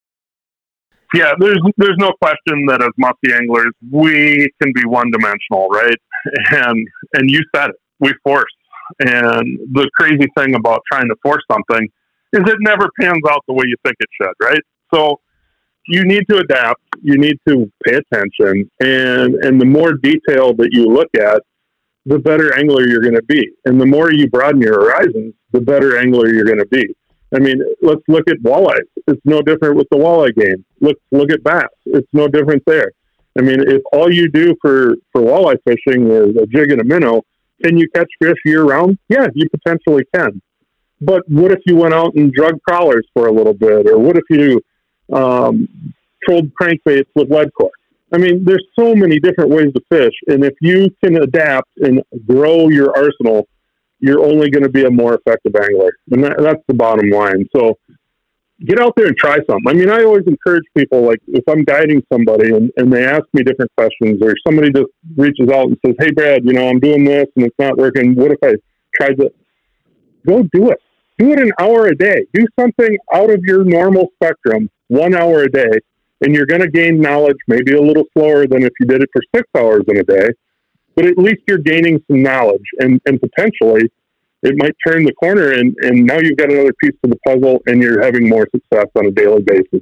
Yeah, there's there's no question that as muskie anglers, we can be one-dimensional, right? And and you said it, we force. And the crazy thing about trying to force something is it never pans out the way you think it should, right? So you need to adapt, you need to pay attention, and, and the more detail that you look at, the better angler you're going to be. And the more you broaden your horizons, the better angler you're going to be. I mean, let's look at walleye. It's no different with the walleye game. Let's look at bass. It's no different there. I mean, if all you do for, for walleye fishing is a jig and a minnow, can you catch fish year round? Yeah, you potentially can. But what if you went out and drug crawlers for a little bit? Or what if you um, trolled crankbaits with lead core? I mean, there's so many different ways to fish. And if you can adapt and grow your arsenal, you're only going to be a more effective angler. And that, that's the bottom line. So get out there and try something. I mean, I always encourage people, like if I'm guiding somebody and, and they ask me different questions, or somebody just reaches out and says, hey, Brad, you know, I'm doing this and it's not working. What if I tried to go do it? Do it an hour a day. Do something out of your normal spectrum, one hour a day, and you're going to gain knowledge, maybe a little slower than if you did it for six hours in a day, but at least you're gaining some knowledge, and, and potentially it might turn the corner, and, and now you've got another piece of the puzzle, and you're having more success on a daily basis.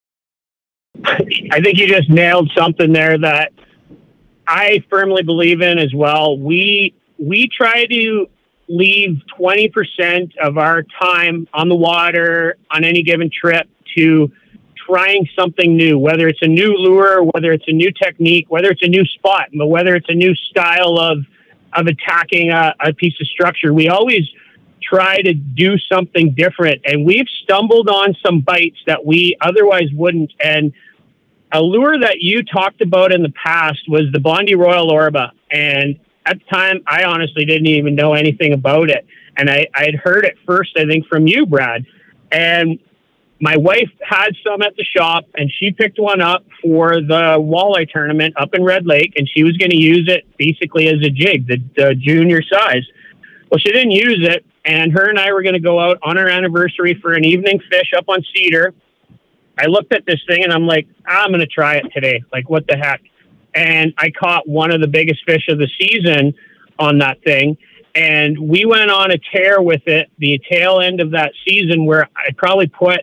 I think you just nailed something there that I firmly believe in as well. We we try to leave twenty percent of our time on the water on any given trip to trying something new, whether it's a new lure, whether it's a new technique, whether it's a new spot, but whether it's a new style of of attacking a, a piece of structure. We always try to do something different, and we've stumbled on some bites that we otherwise wouldn't. And a lure that you talked about in the past was the Bondi Royal Orba, and at the time, I honestly didn't even know anything about it. And I had heard it first, I think, from you, Brad. And my wife had some at the shop, and she picked one up for the walleye tournament up in Red Lake, and she was going to use it basically as a jig, the, the junior size. Well, she didn't use it, and her and I were going to go out on our anniversary for an evening fish up on Cedar. I looked at this thing, and I'm like, I'm going to try it today. Like, what the heck? And I caught one of the biggest fish of the season on that thing. And we went on a tear with it, the tail end of that season, where I probably put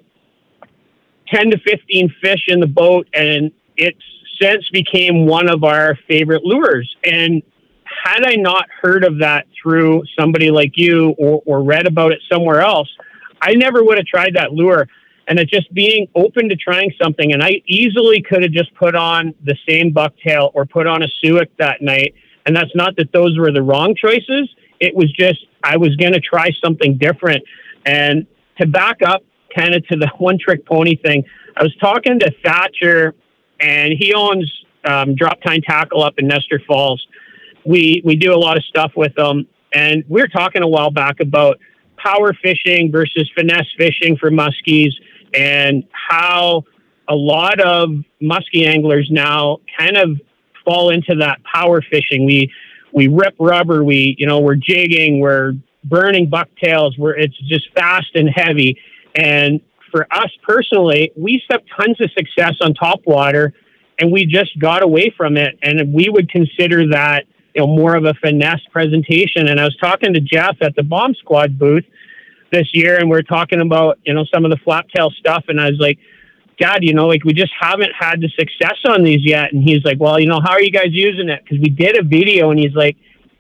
ten to fifteen fish in the boat, and it's since became one of our favorite lures. And had I not heard of that through somebody like you, or, or read about it somewhere else, I never would have tried that lure. And it's just being open to trying something. And I easily could have just put on the same bucktail or put on a Suick that night. And that's not that those were the wrong choices. It was just, I was going to try something different. And to back up kind of to the one trick pony thing, I was talking to Thatcher, and he owns um, Drop Tine Tackle up in Nestor Falls. We, we do a lot of stuff with them. And we were talking a while back about power fishing versus finesse fishing for muskies, and how a lot of muskie anglers now kind of fall into that power fishing. We we rip rubber, we you know we're jigging, we're burning bucktails, where it's just fast and heavy. And for us personally, we used to have tons of success on topwater, and we just got away from it. And we would consider that, you know, more of a finesse presentation. And I was talking to Jeff at the Bomb Squad booth this year, and we we're talking about, you know, some of the flaptail stuff. And I was like, God, you know, like, we just haven't had the success on these yet. And he's like, well, you know, how are you guys using it? Because we did a video, and he's like,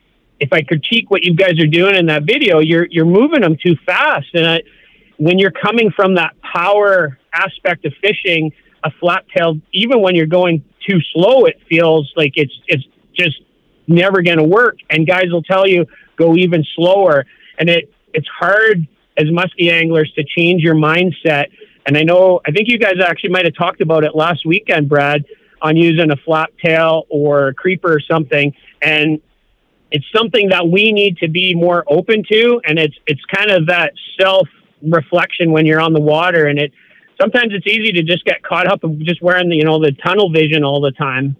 if I critique what you guys are doing in that video, you're you're moving them too fast. And I, when you're coming from that power aspect of fishing, a flaptail, even when you're going too slow, it feels like it's it's just never going to work. And guys will tell you, go even slower. And it it's hard as muskie anglers to change your mindset. And I know, I think you guys actually might have talked about it last weekend, Brad, on using a flaptail or a creeper or something. And it's something that we need to be more open to. And it's, it's kind of that self reflection when you're on the water. And it, sometimes it's easy to just get caught up of just wearing the, you know, the tunnel vision all the time.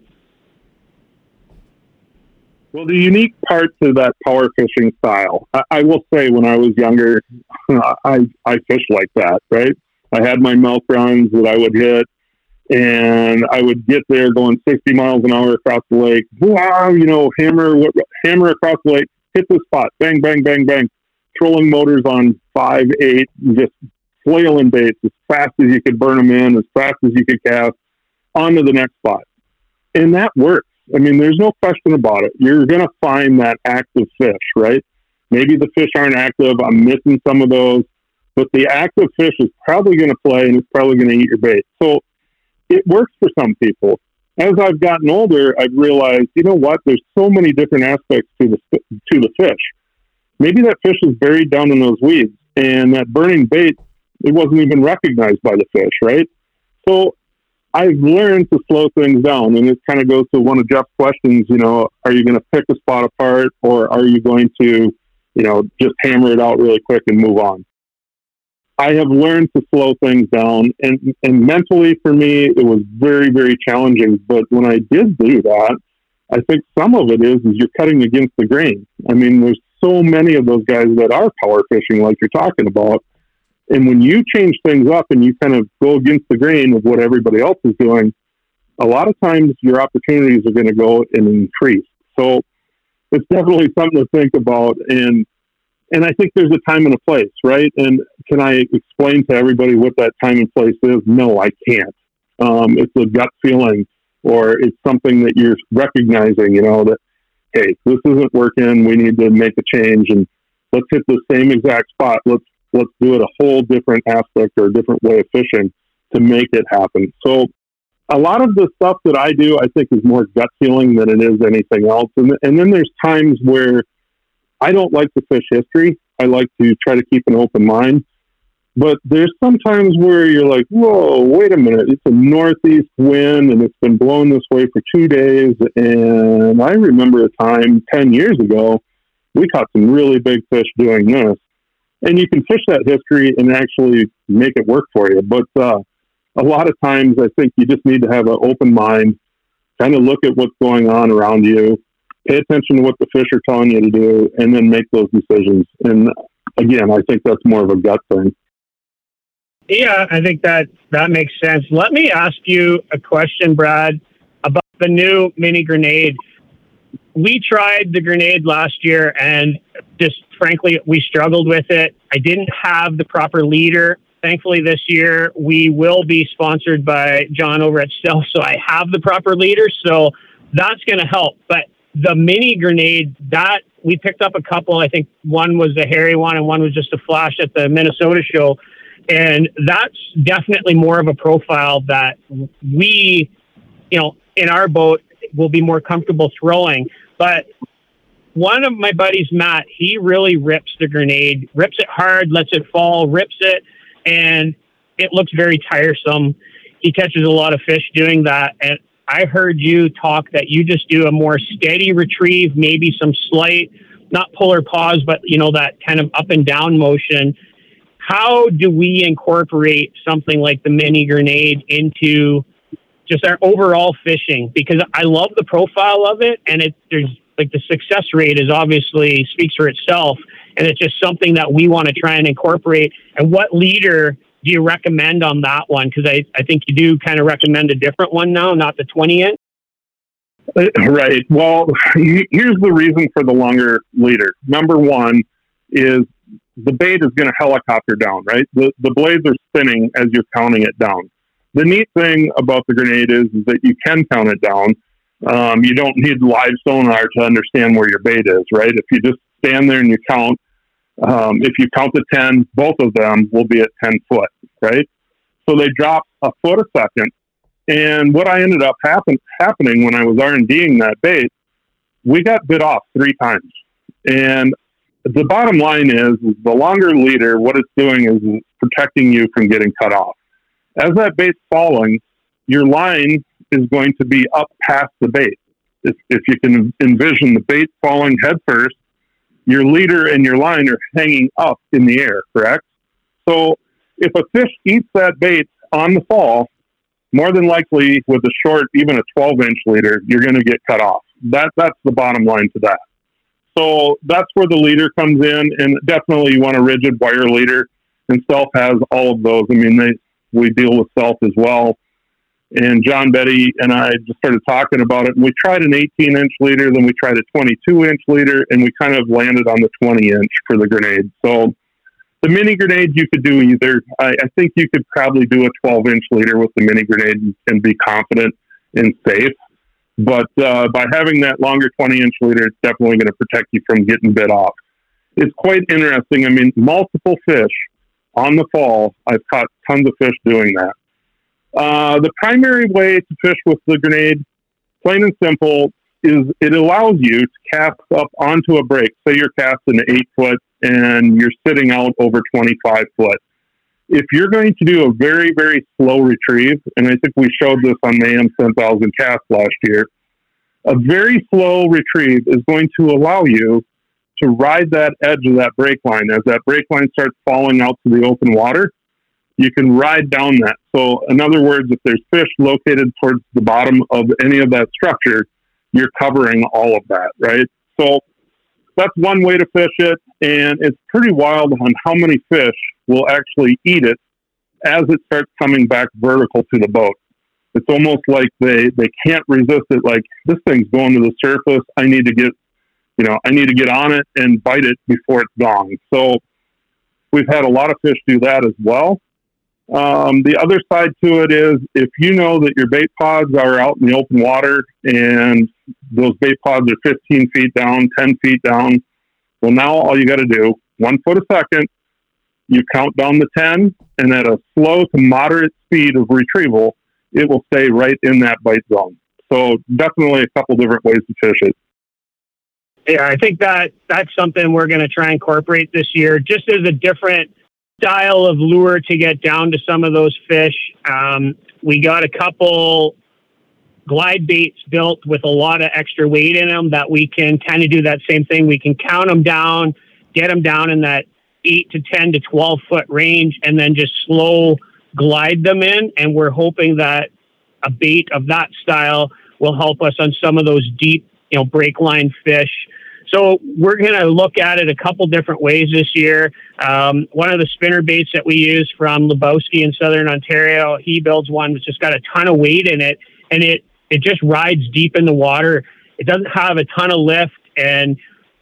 Well, the unique part to that power fishing style, I, I will say, when I was younger, I, I fished like that, right? I had my milk runs that I would hit, and I would get there going sixty miles an hour across the lake. Wow, you know, hammer, hammer across the lake, hit the spot, bang, bang, bang, bang. Trolling motors on five, eight, just flailing baits as fast as you could burn them in, as fast as you could cast, on to the next spot. And that works. I mean, there's no question about it. You're going to find that active fish, right? Maybe the fish aren't active. I'm missing some of those. But the active fish is probably going to play, and it's probably going to eat your bait. So it works for some people. As I've gotten older, I've realized, you know what? There's so many different aspects to the to the fish. Maybe that fish is buried down in those weeds, and that burning bait, it wasn't even recognized by the fish, right? So I've learned to slow things down, and it kind of goes to one of Jeff's questions, you know, are you going to pick a spot apart, or are you going to, you know, just hammer it out really quick and move on? I have learned to slow things down, and, and mentally for me, it was very, very challenging. But when I did do that, I think some of it is, is you're cutting against the grain. I mean, there's so many of those guys that are power fishing like you're talking about. And when you change things up and you kind of go against the grain of what everybody else is doing, a lot of times your opportunities are going to go and increase. So it's definitely something to think about. And and I think there's a time and a place, right? And can I explain to everybody what that time and place is? No, I can't. Um, it's a gut feeling, or it's something that you're recognizing, you know, that, hey, this isn't working. We need to make a change, and let's hit the same exact spot. Let's let's do it a whole different aspect or a different way of fishing to make it happen. So a lot of the stuff that I do, I think, is more gut feeling than it is anything else. And, and then there's times where I don't like to fish history. I like to try to keep an open mind. But there's sometimes where you're like, whoa, wait a minute. It's a northeast wind, and it's been blowing this way for two days. And I remember a time ten years ago, we caught some really big fish doing this. And you can fish that history and actually make it work for you. But uh, a lot of times, I think you just need to have an open mind, kind of look at what's going on around you, pay attention to what the fish are telling you to do, and then make those decisions. And again, I think that's more of a gut thing. Yeah, I think that that makes sense. Let me ask you a question, Brad, about the new mini grenade. We tried the grenade last year, and just frankly, we struggled with it. I didn't have the proper leader. Thankfully, this year, we will be sponsored by John over at Stealth, so I have the proper leader, so that's going to help. But the mini grenade, that we picked up a couple. I think one was a hairy one, and one was just a flash at the Minnesota show. And that's definitely more of a profile that we, you know, in our boat will be more comfortable throwing. But one of my buddies, Matt, he really rips the grenade, rips it hard, lets it fall, rips it, and it looks very tiresome. He catches a lot of fish doing that. And I heard you talk that you just do a more steady retrieve, maybe some slight, not pull or pause, but, you know, that kind of up and down motion. How do we incorporate something like the mini grenade into just our overall fishing? Because I love the profile of it, and it there's like the success rate is obviously speaks for itself, and it's just something that we want to try and incorporate. And what leader do you recommend on that one? Because I, I think you do kind of recommend a different one now, not the twenty inch. Right. Well, here's the reason for the longer leader. Number one is the bait is going to helicopter down, right? The the blades are spinning as you're counting it down. The neat thing about the grenade is, is that you can count it down. Um, you don't need live sonar to understand where your bait is, right? If you just stand there and you count, um, if you count to ten, both of them will be at ten foot, right? So they drop a foot a second. And what I ended up happen, happening when I was R and D-ing that bait, we got bit off three times. And the bottom line is, is the longer leader, what it's doing is protecting you from getting cut off. As that bait's falling, your line is going to be up past the bait. If, if you can envision the bait falling head first, your leader and your line are hanging up in the air, correct? So if a fish eats that bait on the fall, more than likely with a short, even a twelve inch leader, you're going to get cut off. That, that's the bottom line to that. So that's where the leader comes in, and definitely you want a rigid wire leader, and Stealth has all of those. I mean, they, we deal with Stealth as well. And John Betty and I just started talking about it, and we tried an eighteen inch leader, then we tried a twenty-two inch leader, and we kind of landed on the twenty inch for the grenade. So the mini grenade, you could do either. I, I think you could probably do a twelve inch leader with the mini grenade and be confident and safe. But uh, by having that longer twenty inch leader, it's definitely going to protect you from getting bit off. It's quite interesting. I mean, multiple fish on the fall, I've caught tons of fish doing that. Uh, the primary way to fish with the grenade, plain and simple, is it allows you to cast up onto a break. Say you're casting eight foot and you're sitting out over twenty-five foot. If you're going to do a very, very slow retrieve, and I think we showed this on Mayhem ten thousand cast last year, a very slow retrieve is going to allow you to ride that edge of that break line. As that break line starts falling out to the open water, you can ride down that. So in other words, if there's fish located towards the bottom of any of that structure, you're covering all of that, right? So that's one way to fish it, and it's pretty wild on how many fish will actually eat it as it starts coming back vertical to the boat. It's almost like they, they can't resist it. Like, this thing's going to the surface. I need to get, you know, I need to get on it and bite it before it's gone. So we've had a lot of fish do that as well. Um, the other side to it is, if you know that your bait pods are out in the open water and those bait pods are fifteen feet down, ten feet down, well, now all you got to do, one foot a second, you count down to ten, and at a slow to moderate speed of retrieval, it will stay right in that bite zone. So definitely a couple different ways to fish it. Yeah, I think that that's something we're going to try and incorporate this year, just as a different style of lure to get down to some of those fish. Um, we got a couple glide baits built with a lot of extra weight in them that we can kind of do that same thing. We can count them down, get them down in that eight to ten to twelve foot range, and then just slow glide them in. And we're hoping that a bait of that style will help us on some of those deep, you know, break line fish. So we're going to look at it a couple different ways this year. Um, one of the spinner baits that we use from Lebowski in Southern Ontario, he builds one that's just got a ton of weight in it, and it, it just rides deep in the water. It doesn't have a ton of lift, and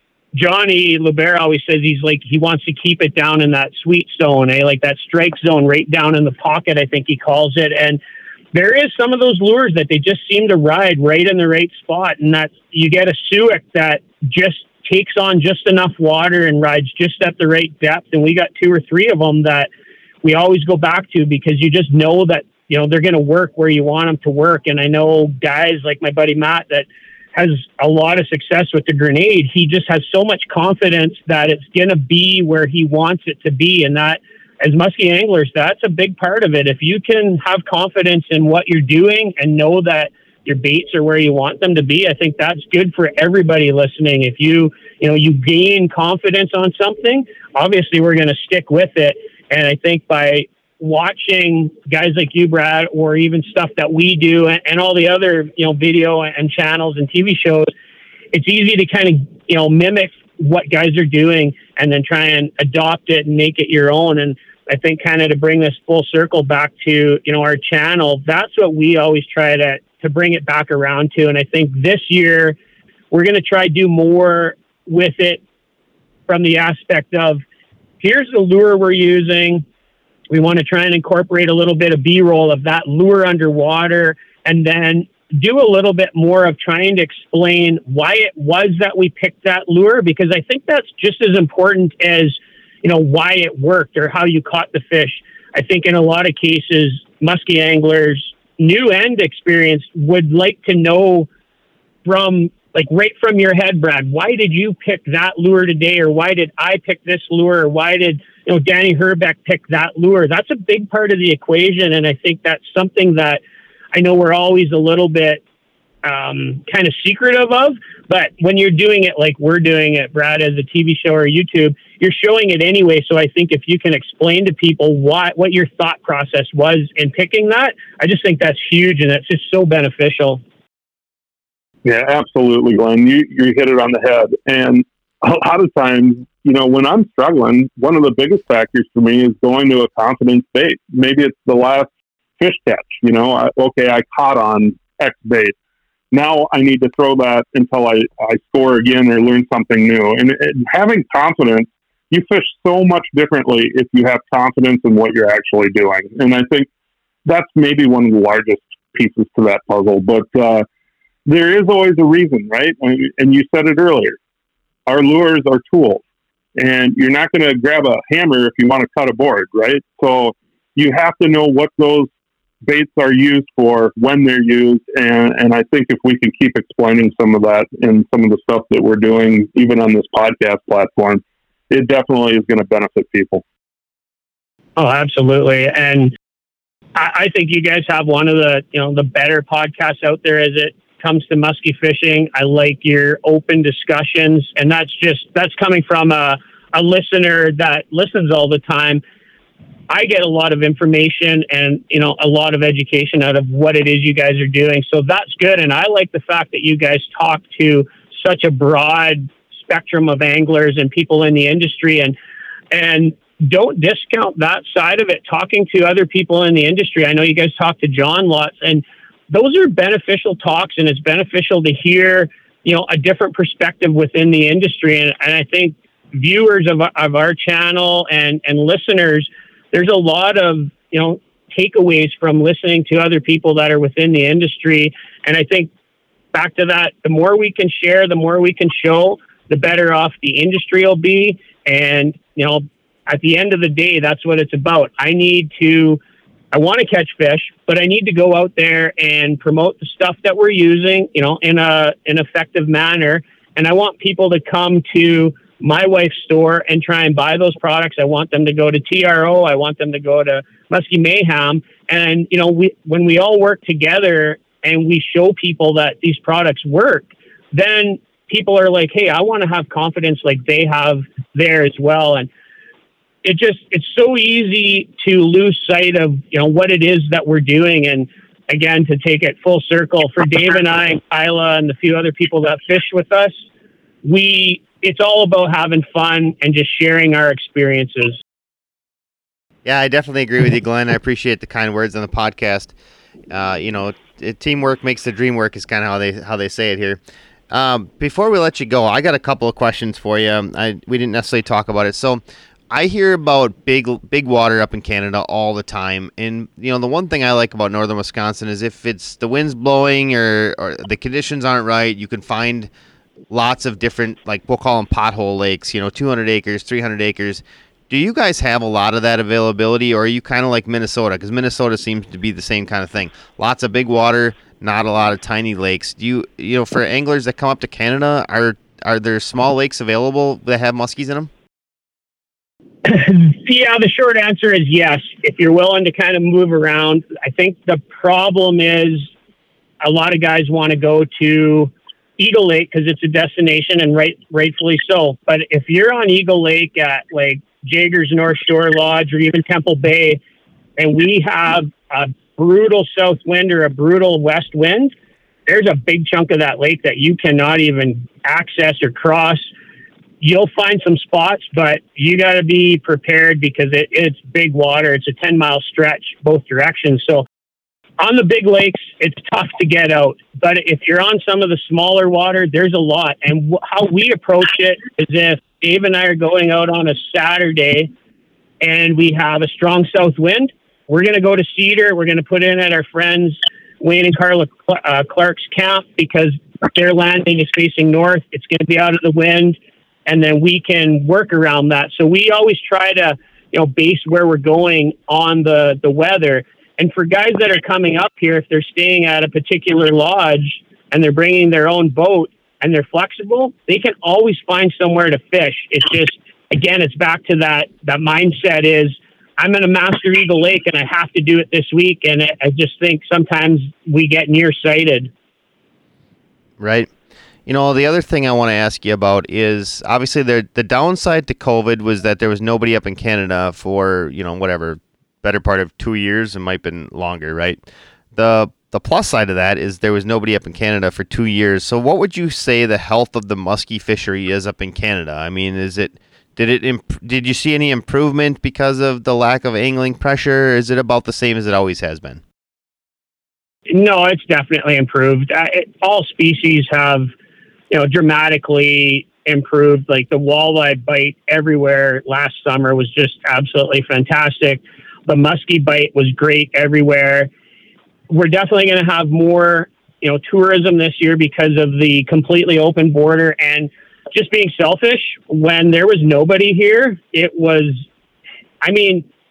Johnny Lebert always says he's like, he wants to keep it down in that sweet zone, eh? Like that strike zone right down in the pocket, I think he calls it. And there is some of those lures that they just seem to ride right in the right spot, and that you get a Suic that just takes on just enough water and rides just at the right depth. And we got two or three of them that we always go back to because you just know that, you know, they're going to work where you want them to work. And I know guys like my buddy Matt that has a lot of success with the Grenade. He just has so much confidence that it's going to be where he wants it to be. And that, as musky anglers, that's a big part of it. If you can have confidence in what you're doing and know that your baits are where you want them to be, I think that's good for everybody listening. If you, you know, you gain confidence on something, obviously we're going to stick with it. And I think by watching guys like you, Brad, or even stuff that we do and, and all the other, you know, video and channels and T V shows, it's easy to kind of, you know, mimic what guys are doing and then try and adopt it and make it your own. And I think kind of to bring this full circle back to, you know, our channel, that's what we always try to, to bring it back around to. And I think this year we're going to try to do more with it from the aspect of, here's the lure we're using. We want to try and incorporate a little bit of B-roll of that lure underwater, and then do a little bit more of trying to explain why it was that we picked that lure, because I think that's just as important as, you know, why it worked or how you caught the fish. I think in a lot of cases, musky anglers, new and experienced, would like to know from, like, right from your head, Brad, why did you pick that lure today? Or why did I pick this lure? Or why did, you know, Danny Herbeck pick that lure? That's a big part of the equation. And I think that's something that I know we're always a little bit um, kind of secretive of, but when you're doing it like we're doing it, Brad, as a T V show or YouTube, you're showing it anyway. So I think if you can explain to people what, what your thought process was in picking that, I just think that's huge, and that's just so beneficial. Yeah, absolutely, Glenn. You, you hit it on the head. And a lot of times, you know, when I'm struggling, one of the biggest factors for me is going to a confidence bait. Maybe it's the last fish catch, you know, I, okay, I caught on X bait. Now I need to throw that until I, I score again or learn something new. And, and having confidence, you fish so much differently if you have confidence in what you're actually doing. And I think that's maybe one of the largest pieces to that puzzle. But uh, there is always a reason, right? And you said it earlier. Our lures are tools. And you're not going to grab a hammer if you want to cut a board, right? So you have to know what those baits are used for, when they're used, and, and I think if we can keep explaining some of that in some of the stuff that we're doing, even on this podcast platform, it definitely is going to benefit people. Oh, absolutely. And I, I think you guys have one of the, you know, the better podcasts out there as it comes to musky fishing. I like your open discussions, and that's just, that's coming from a, a listener that listens all the time. I get a lot of information and, you know, a lot of education out of what it is you guys are doing. So that's good. And I like the fact that you guys talk to such a broad spectrum of anglers and people in the industry, and, and don't discount that side of it, talking to other people in the industry. I know you guys talk to John lots, and those are beneficial talks, and it's beneficial to hear, you know, a different perspective within the industry. And, and I think viewers of, of our channel and, and listeners, there's a lot of, you know, takeaways from listening to other people that are within the industry. And I think back to that, the more we can share, the more we can show, the better off the industry will be. And, you know, at the end of the day, that's what it's about. I need to, I want to catch fish, but I need to go out there and promote the stuff that we're using, you know, in a, an effective manner. And I want people to come to my wife's store and try and buy those products. I want them to go to T R O. I want them to go to Muskie Mayhem. And, you know, we, when we all work together and we show people that these products work, then people are like, hey, I want to have confidence like they have there as well. And it just, it's so easy to lose sight of, you know, what it is that we're doing. And again, to take it full circle for Dave and I, and Kyla and the few other people that fish with us, we, it's all about having fun and just sharing our experiences. Yeah, I definitely agree with you, Glenn. I appreciate the kind words on the podcast. Uh, you know, it, teamwork makes the dream work is kind of how they how they say it here. Um, before we let you go, I got a couple of questions for you. I we didn't necessarily talk about it. So I hear about big big water up in Canada all the time, and you know the one thing I like about northern Wisconsin is if it's the wind's blowing or, or the conditions aren't right, you can find lots of different, like we'll call them pothole lakes, you know, two hundred acres, three hundred acres. Do you guys have a lot of that availability, or are you kind of like Minnesota? Because Minnesota seems to be the same kind of thing. Lots of big water, not a lot of tiny lakes. Do you, you know, for anglers that come up to Canada, are are there small lakes available that have muskies in them? Yeah, the short answer is yes. If you're willing to kind of move around, I think the problem is a lot of guys want to go to Eagle Lake because it's a destination, and right, rightfully so. But if you're on Eagle Lake at like Jager's North Shore Lodge or even Temple Bay, and we have a brutal south wind or a brutal west wind, there's a big chunk of that lake that you cannot even access or cross. You'll find some spots, but you got to be prepared because it, it's big water. It's a ten mile stretch both directions. So on the big lakes, it's tough to get out. But if you're on some of the smaller water, there's a lot. And w- how we approach it is if Dave and I are going out on a Saturday and we have a strong south wind, we're going to go to Cedar. We're going to put in at our friends Wayne and Carla uh, Clark's camp because their landing is facing north. It's going to be out of the wind, and then we can work around that. So we always try to, you know, base where we're going on the, the weather. And for guys that are coming up here, if they're staying at a particular lodge and they're bringing their own boat and they're flexible, they can always find somewhere to fish. It's just, again, it's back to that, that mindset is, I'm in a Master Eagle Lake and I have to do it this week. And I, I just think sometimes we get nearsighted. Right. You know, the other thing I want to ask you about is obviously the the downside to COVID was that there was nobody up in Canada for, you know, whatever, better part of two years. It might have been longer, right? The the plus side of that is there was nobody up in Canada for two years. So what would you say the health of the muskie fishery is up in Canada? I mean, is it did it imp- did you see any improvement because of the lack of angling pressure? Or is it about the same as it always has been? No, it's definitely improved. Uh, it, all species have, you know, dramatically improved. Like the walleye bite everywhere last summer was just absolutely fantastic. The muskie bite was great everywhere. We're definitely going to have more, you know, tourism this year because of the completely open border. And just being selfish, when there was nobody here, it was, I mean,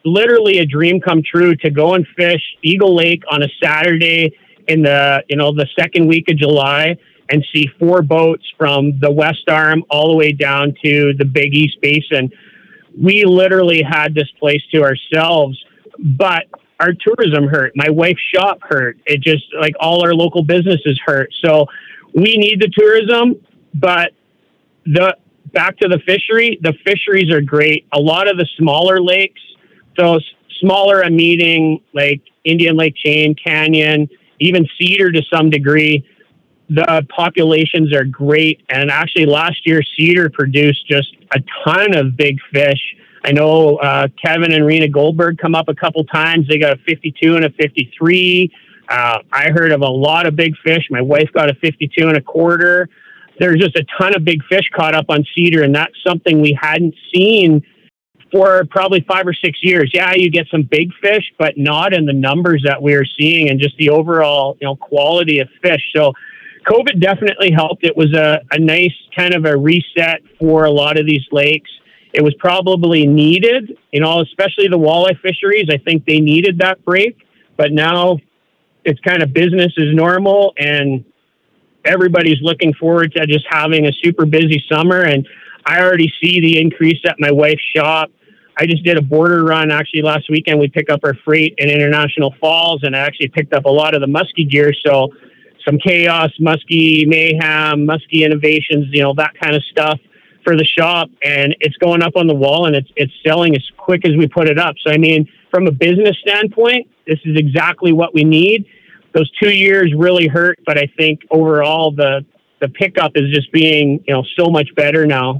literally a dream come true to go and fish Eagle Lake on a Saturday in the, you know, the second week of July and see four boats from the West Arm all the way down to the Big East Basin. We literally had this place to ourselves, but our tourism hurt. My wife's shop hurt. It just, like, all our local businesses hurt. So we need the tourism, but the back to the fishery, the fisheries are great. A lot of the smaller lakes, so smaller, I'm meaning like Indian Lake Chain, Canyon, even Cedar to some degree, the populations are great. And actually last year, Cedar produced just a ton of big fish. I know uh, Kevin and Rena Goldberg come up a couple times. They got a fifty-two and a fifty-three. Uh, I heard of a lot of big fish. My wife got a fifty-two and a quarter. There's just a ton of big fish caught up on Cedar, and that's something we hadn't seen for probably five or six years. Yeah, you get some big fish, but not in the numbers that we are seeing and just the overall, you know, quality of fish. So COVID definitely helped. It was a, a nice kind of a reset for a lot of these lakes. It was probably needed, you know, especially the walleye fisheries. I think they needed that break, but now it's kind of business as normal, and everybody's looking forward to just having a super busy summer. And I already see the increase at my wife's shop. I just did a border run actually last weekend. We pick up our freight in International Falls, and I actually picked up a lot of the muskie gear. So some Chaos, Muskie Mayhem, Muskie Innovations, you know, that kind of stuff for the shop. And it's going up on the wall, and it's, it's selling as quick as we put it up. So, I mean, from a business standpoint, this is exactly what we need. Those two years really hurt, but I think overall the, the pickup is just being, you know, so much better now.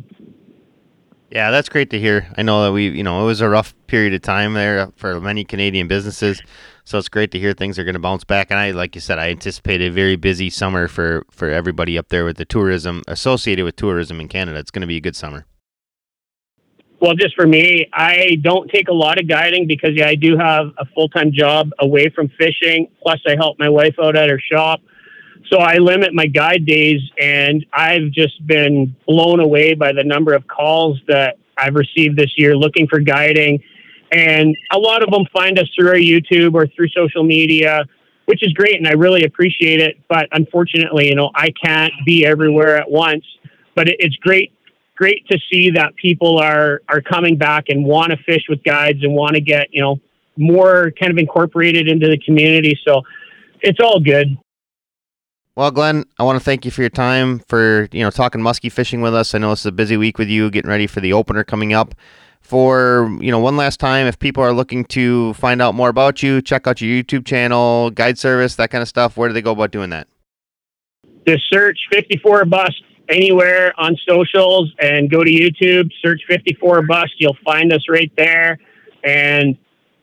Yeah, that's great to hear. I know that we, you know, it was a rough period of time there for many Canadian businesses. So it's great to hear things are going to bounce back. And I, like you said, I anticipate a very busy summer for, for everybody up there with the tourism associated with tourism in Canada. It's going to be a good summer. Well, just for me, I don't take a lot of guiding because yeah, I do have a full-time job away from fishing. Plus I help my wife out at her shop. So I limit my guide days, and I've just been blown away by the number of calls that I've received this year looking for guiding. And a lot of them find us through our YouTube or through social media, which is great. And I really appreciate it. But unfortunately, you know, I can't be everywhere at once, but it, it's great, great to see that people are, are coming back and want to fish with guides and want to get, you know, more kind of incorporated into the community. So it's all good. Well, Glenn, I want to thank you for your time, for, you know, talking muskie fishing with us. I know it's a busy week with you, getting ready for the opener coming up. For, you know, one last time, if people are looking to find out more about you, check out your YouTube channel, guide service, that kind of stuff, where do they go about doing that? Just search fifty-four Bust anywhere on socials and go to YouTube, search fifty-four Bust. You'll find us right there. And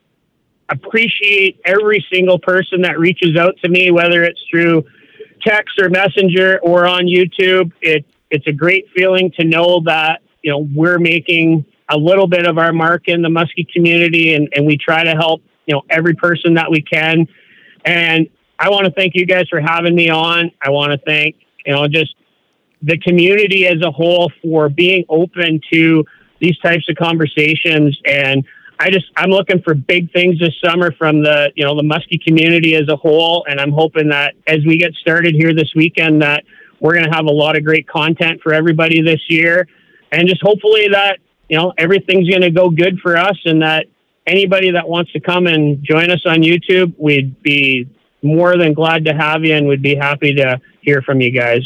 appreciate every single person that reaches out to me, whether it's through text or messenger or on YouTube. It, it's a great feeling to know that, you know, we're making a little bit of our mark in the muskie community, and, and we try to help, you know, every person that we can. And I want to thank you guys for having me on. I want to thank, you know, just the community as a whole for being open to these types of conversations. And I just, I'm looking for big things this summer from the, you know, the muskie community as a whole. And I'm hoping that as we get started here this weekend, that we're going to have a lot of great content for everybody this year. And just hopefully that, you know, everything's going to go good for us, and that anybody that wants to come and join us on YouTube, we'd be more than glad to have you, and we'd be happy to hear from you guys.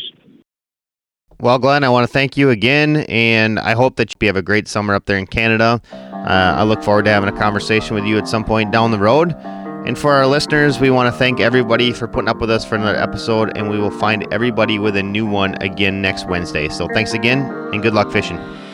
Well, Glenn, I want to thank you again, and I hope that you have a great summer up there in Canada. Uh, I look forward to having a conversation with you at some point down the road. And for our listeners, we want to thank everybody for putting up with us for another episode, and we will find everybody with a new one again next Wednesday. So thanks again, and good luck fishing.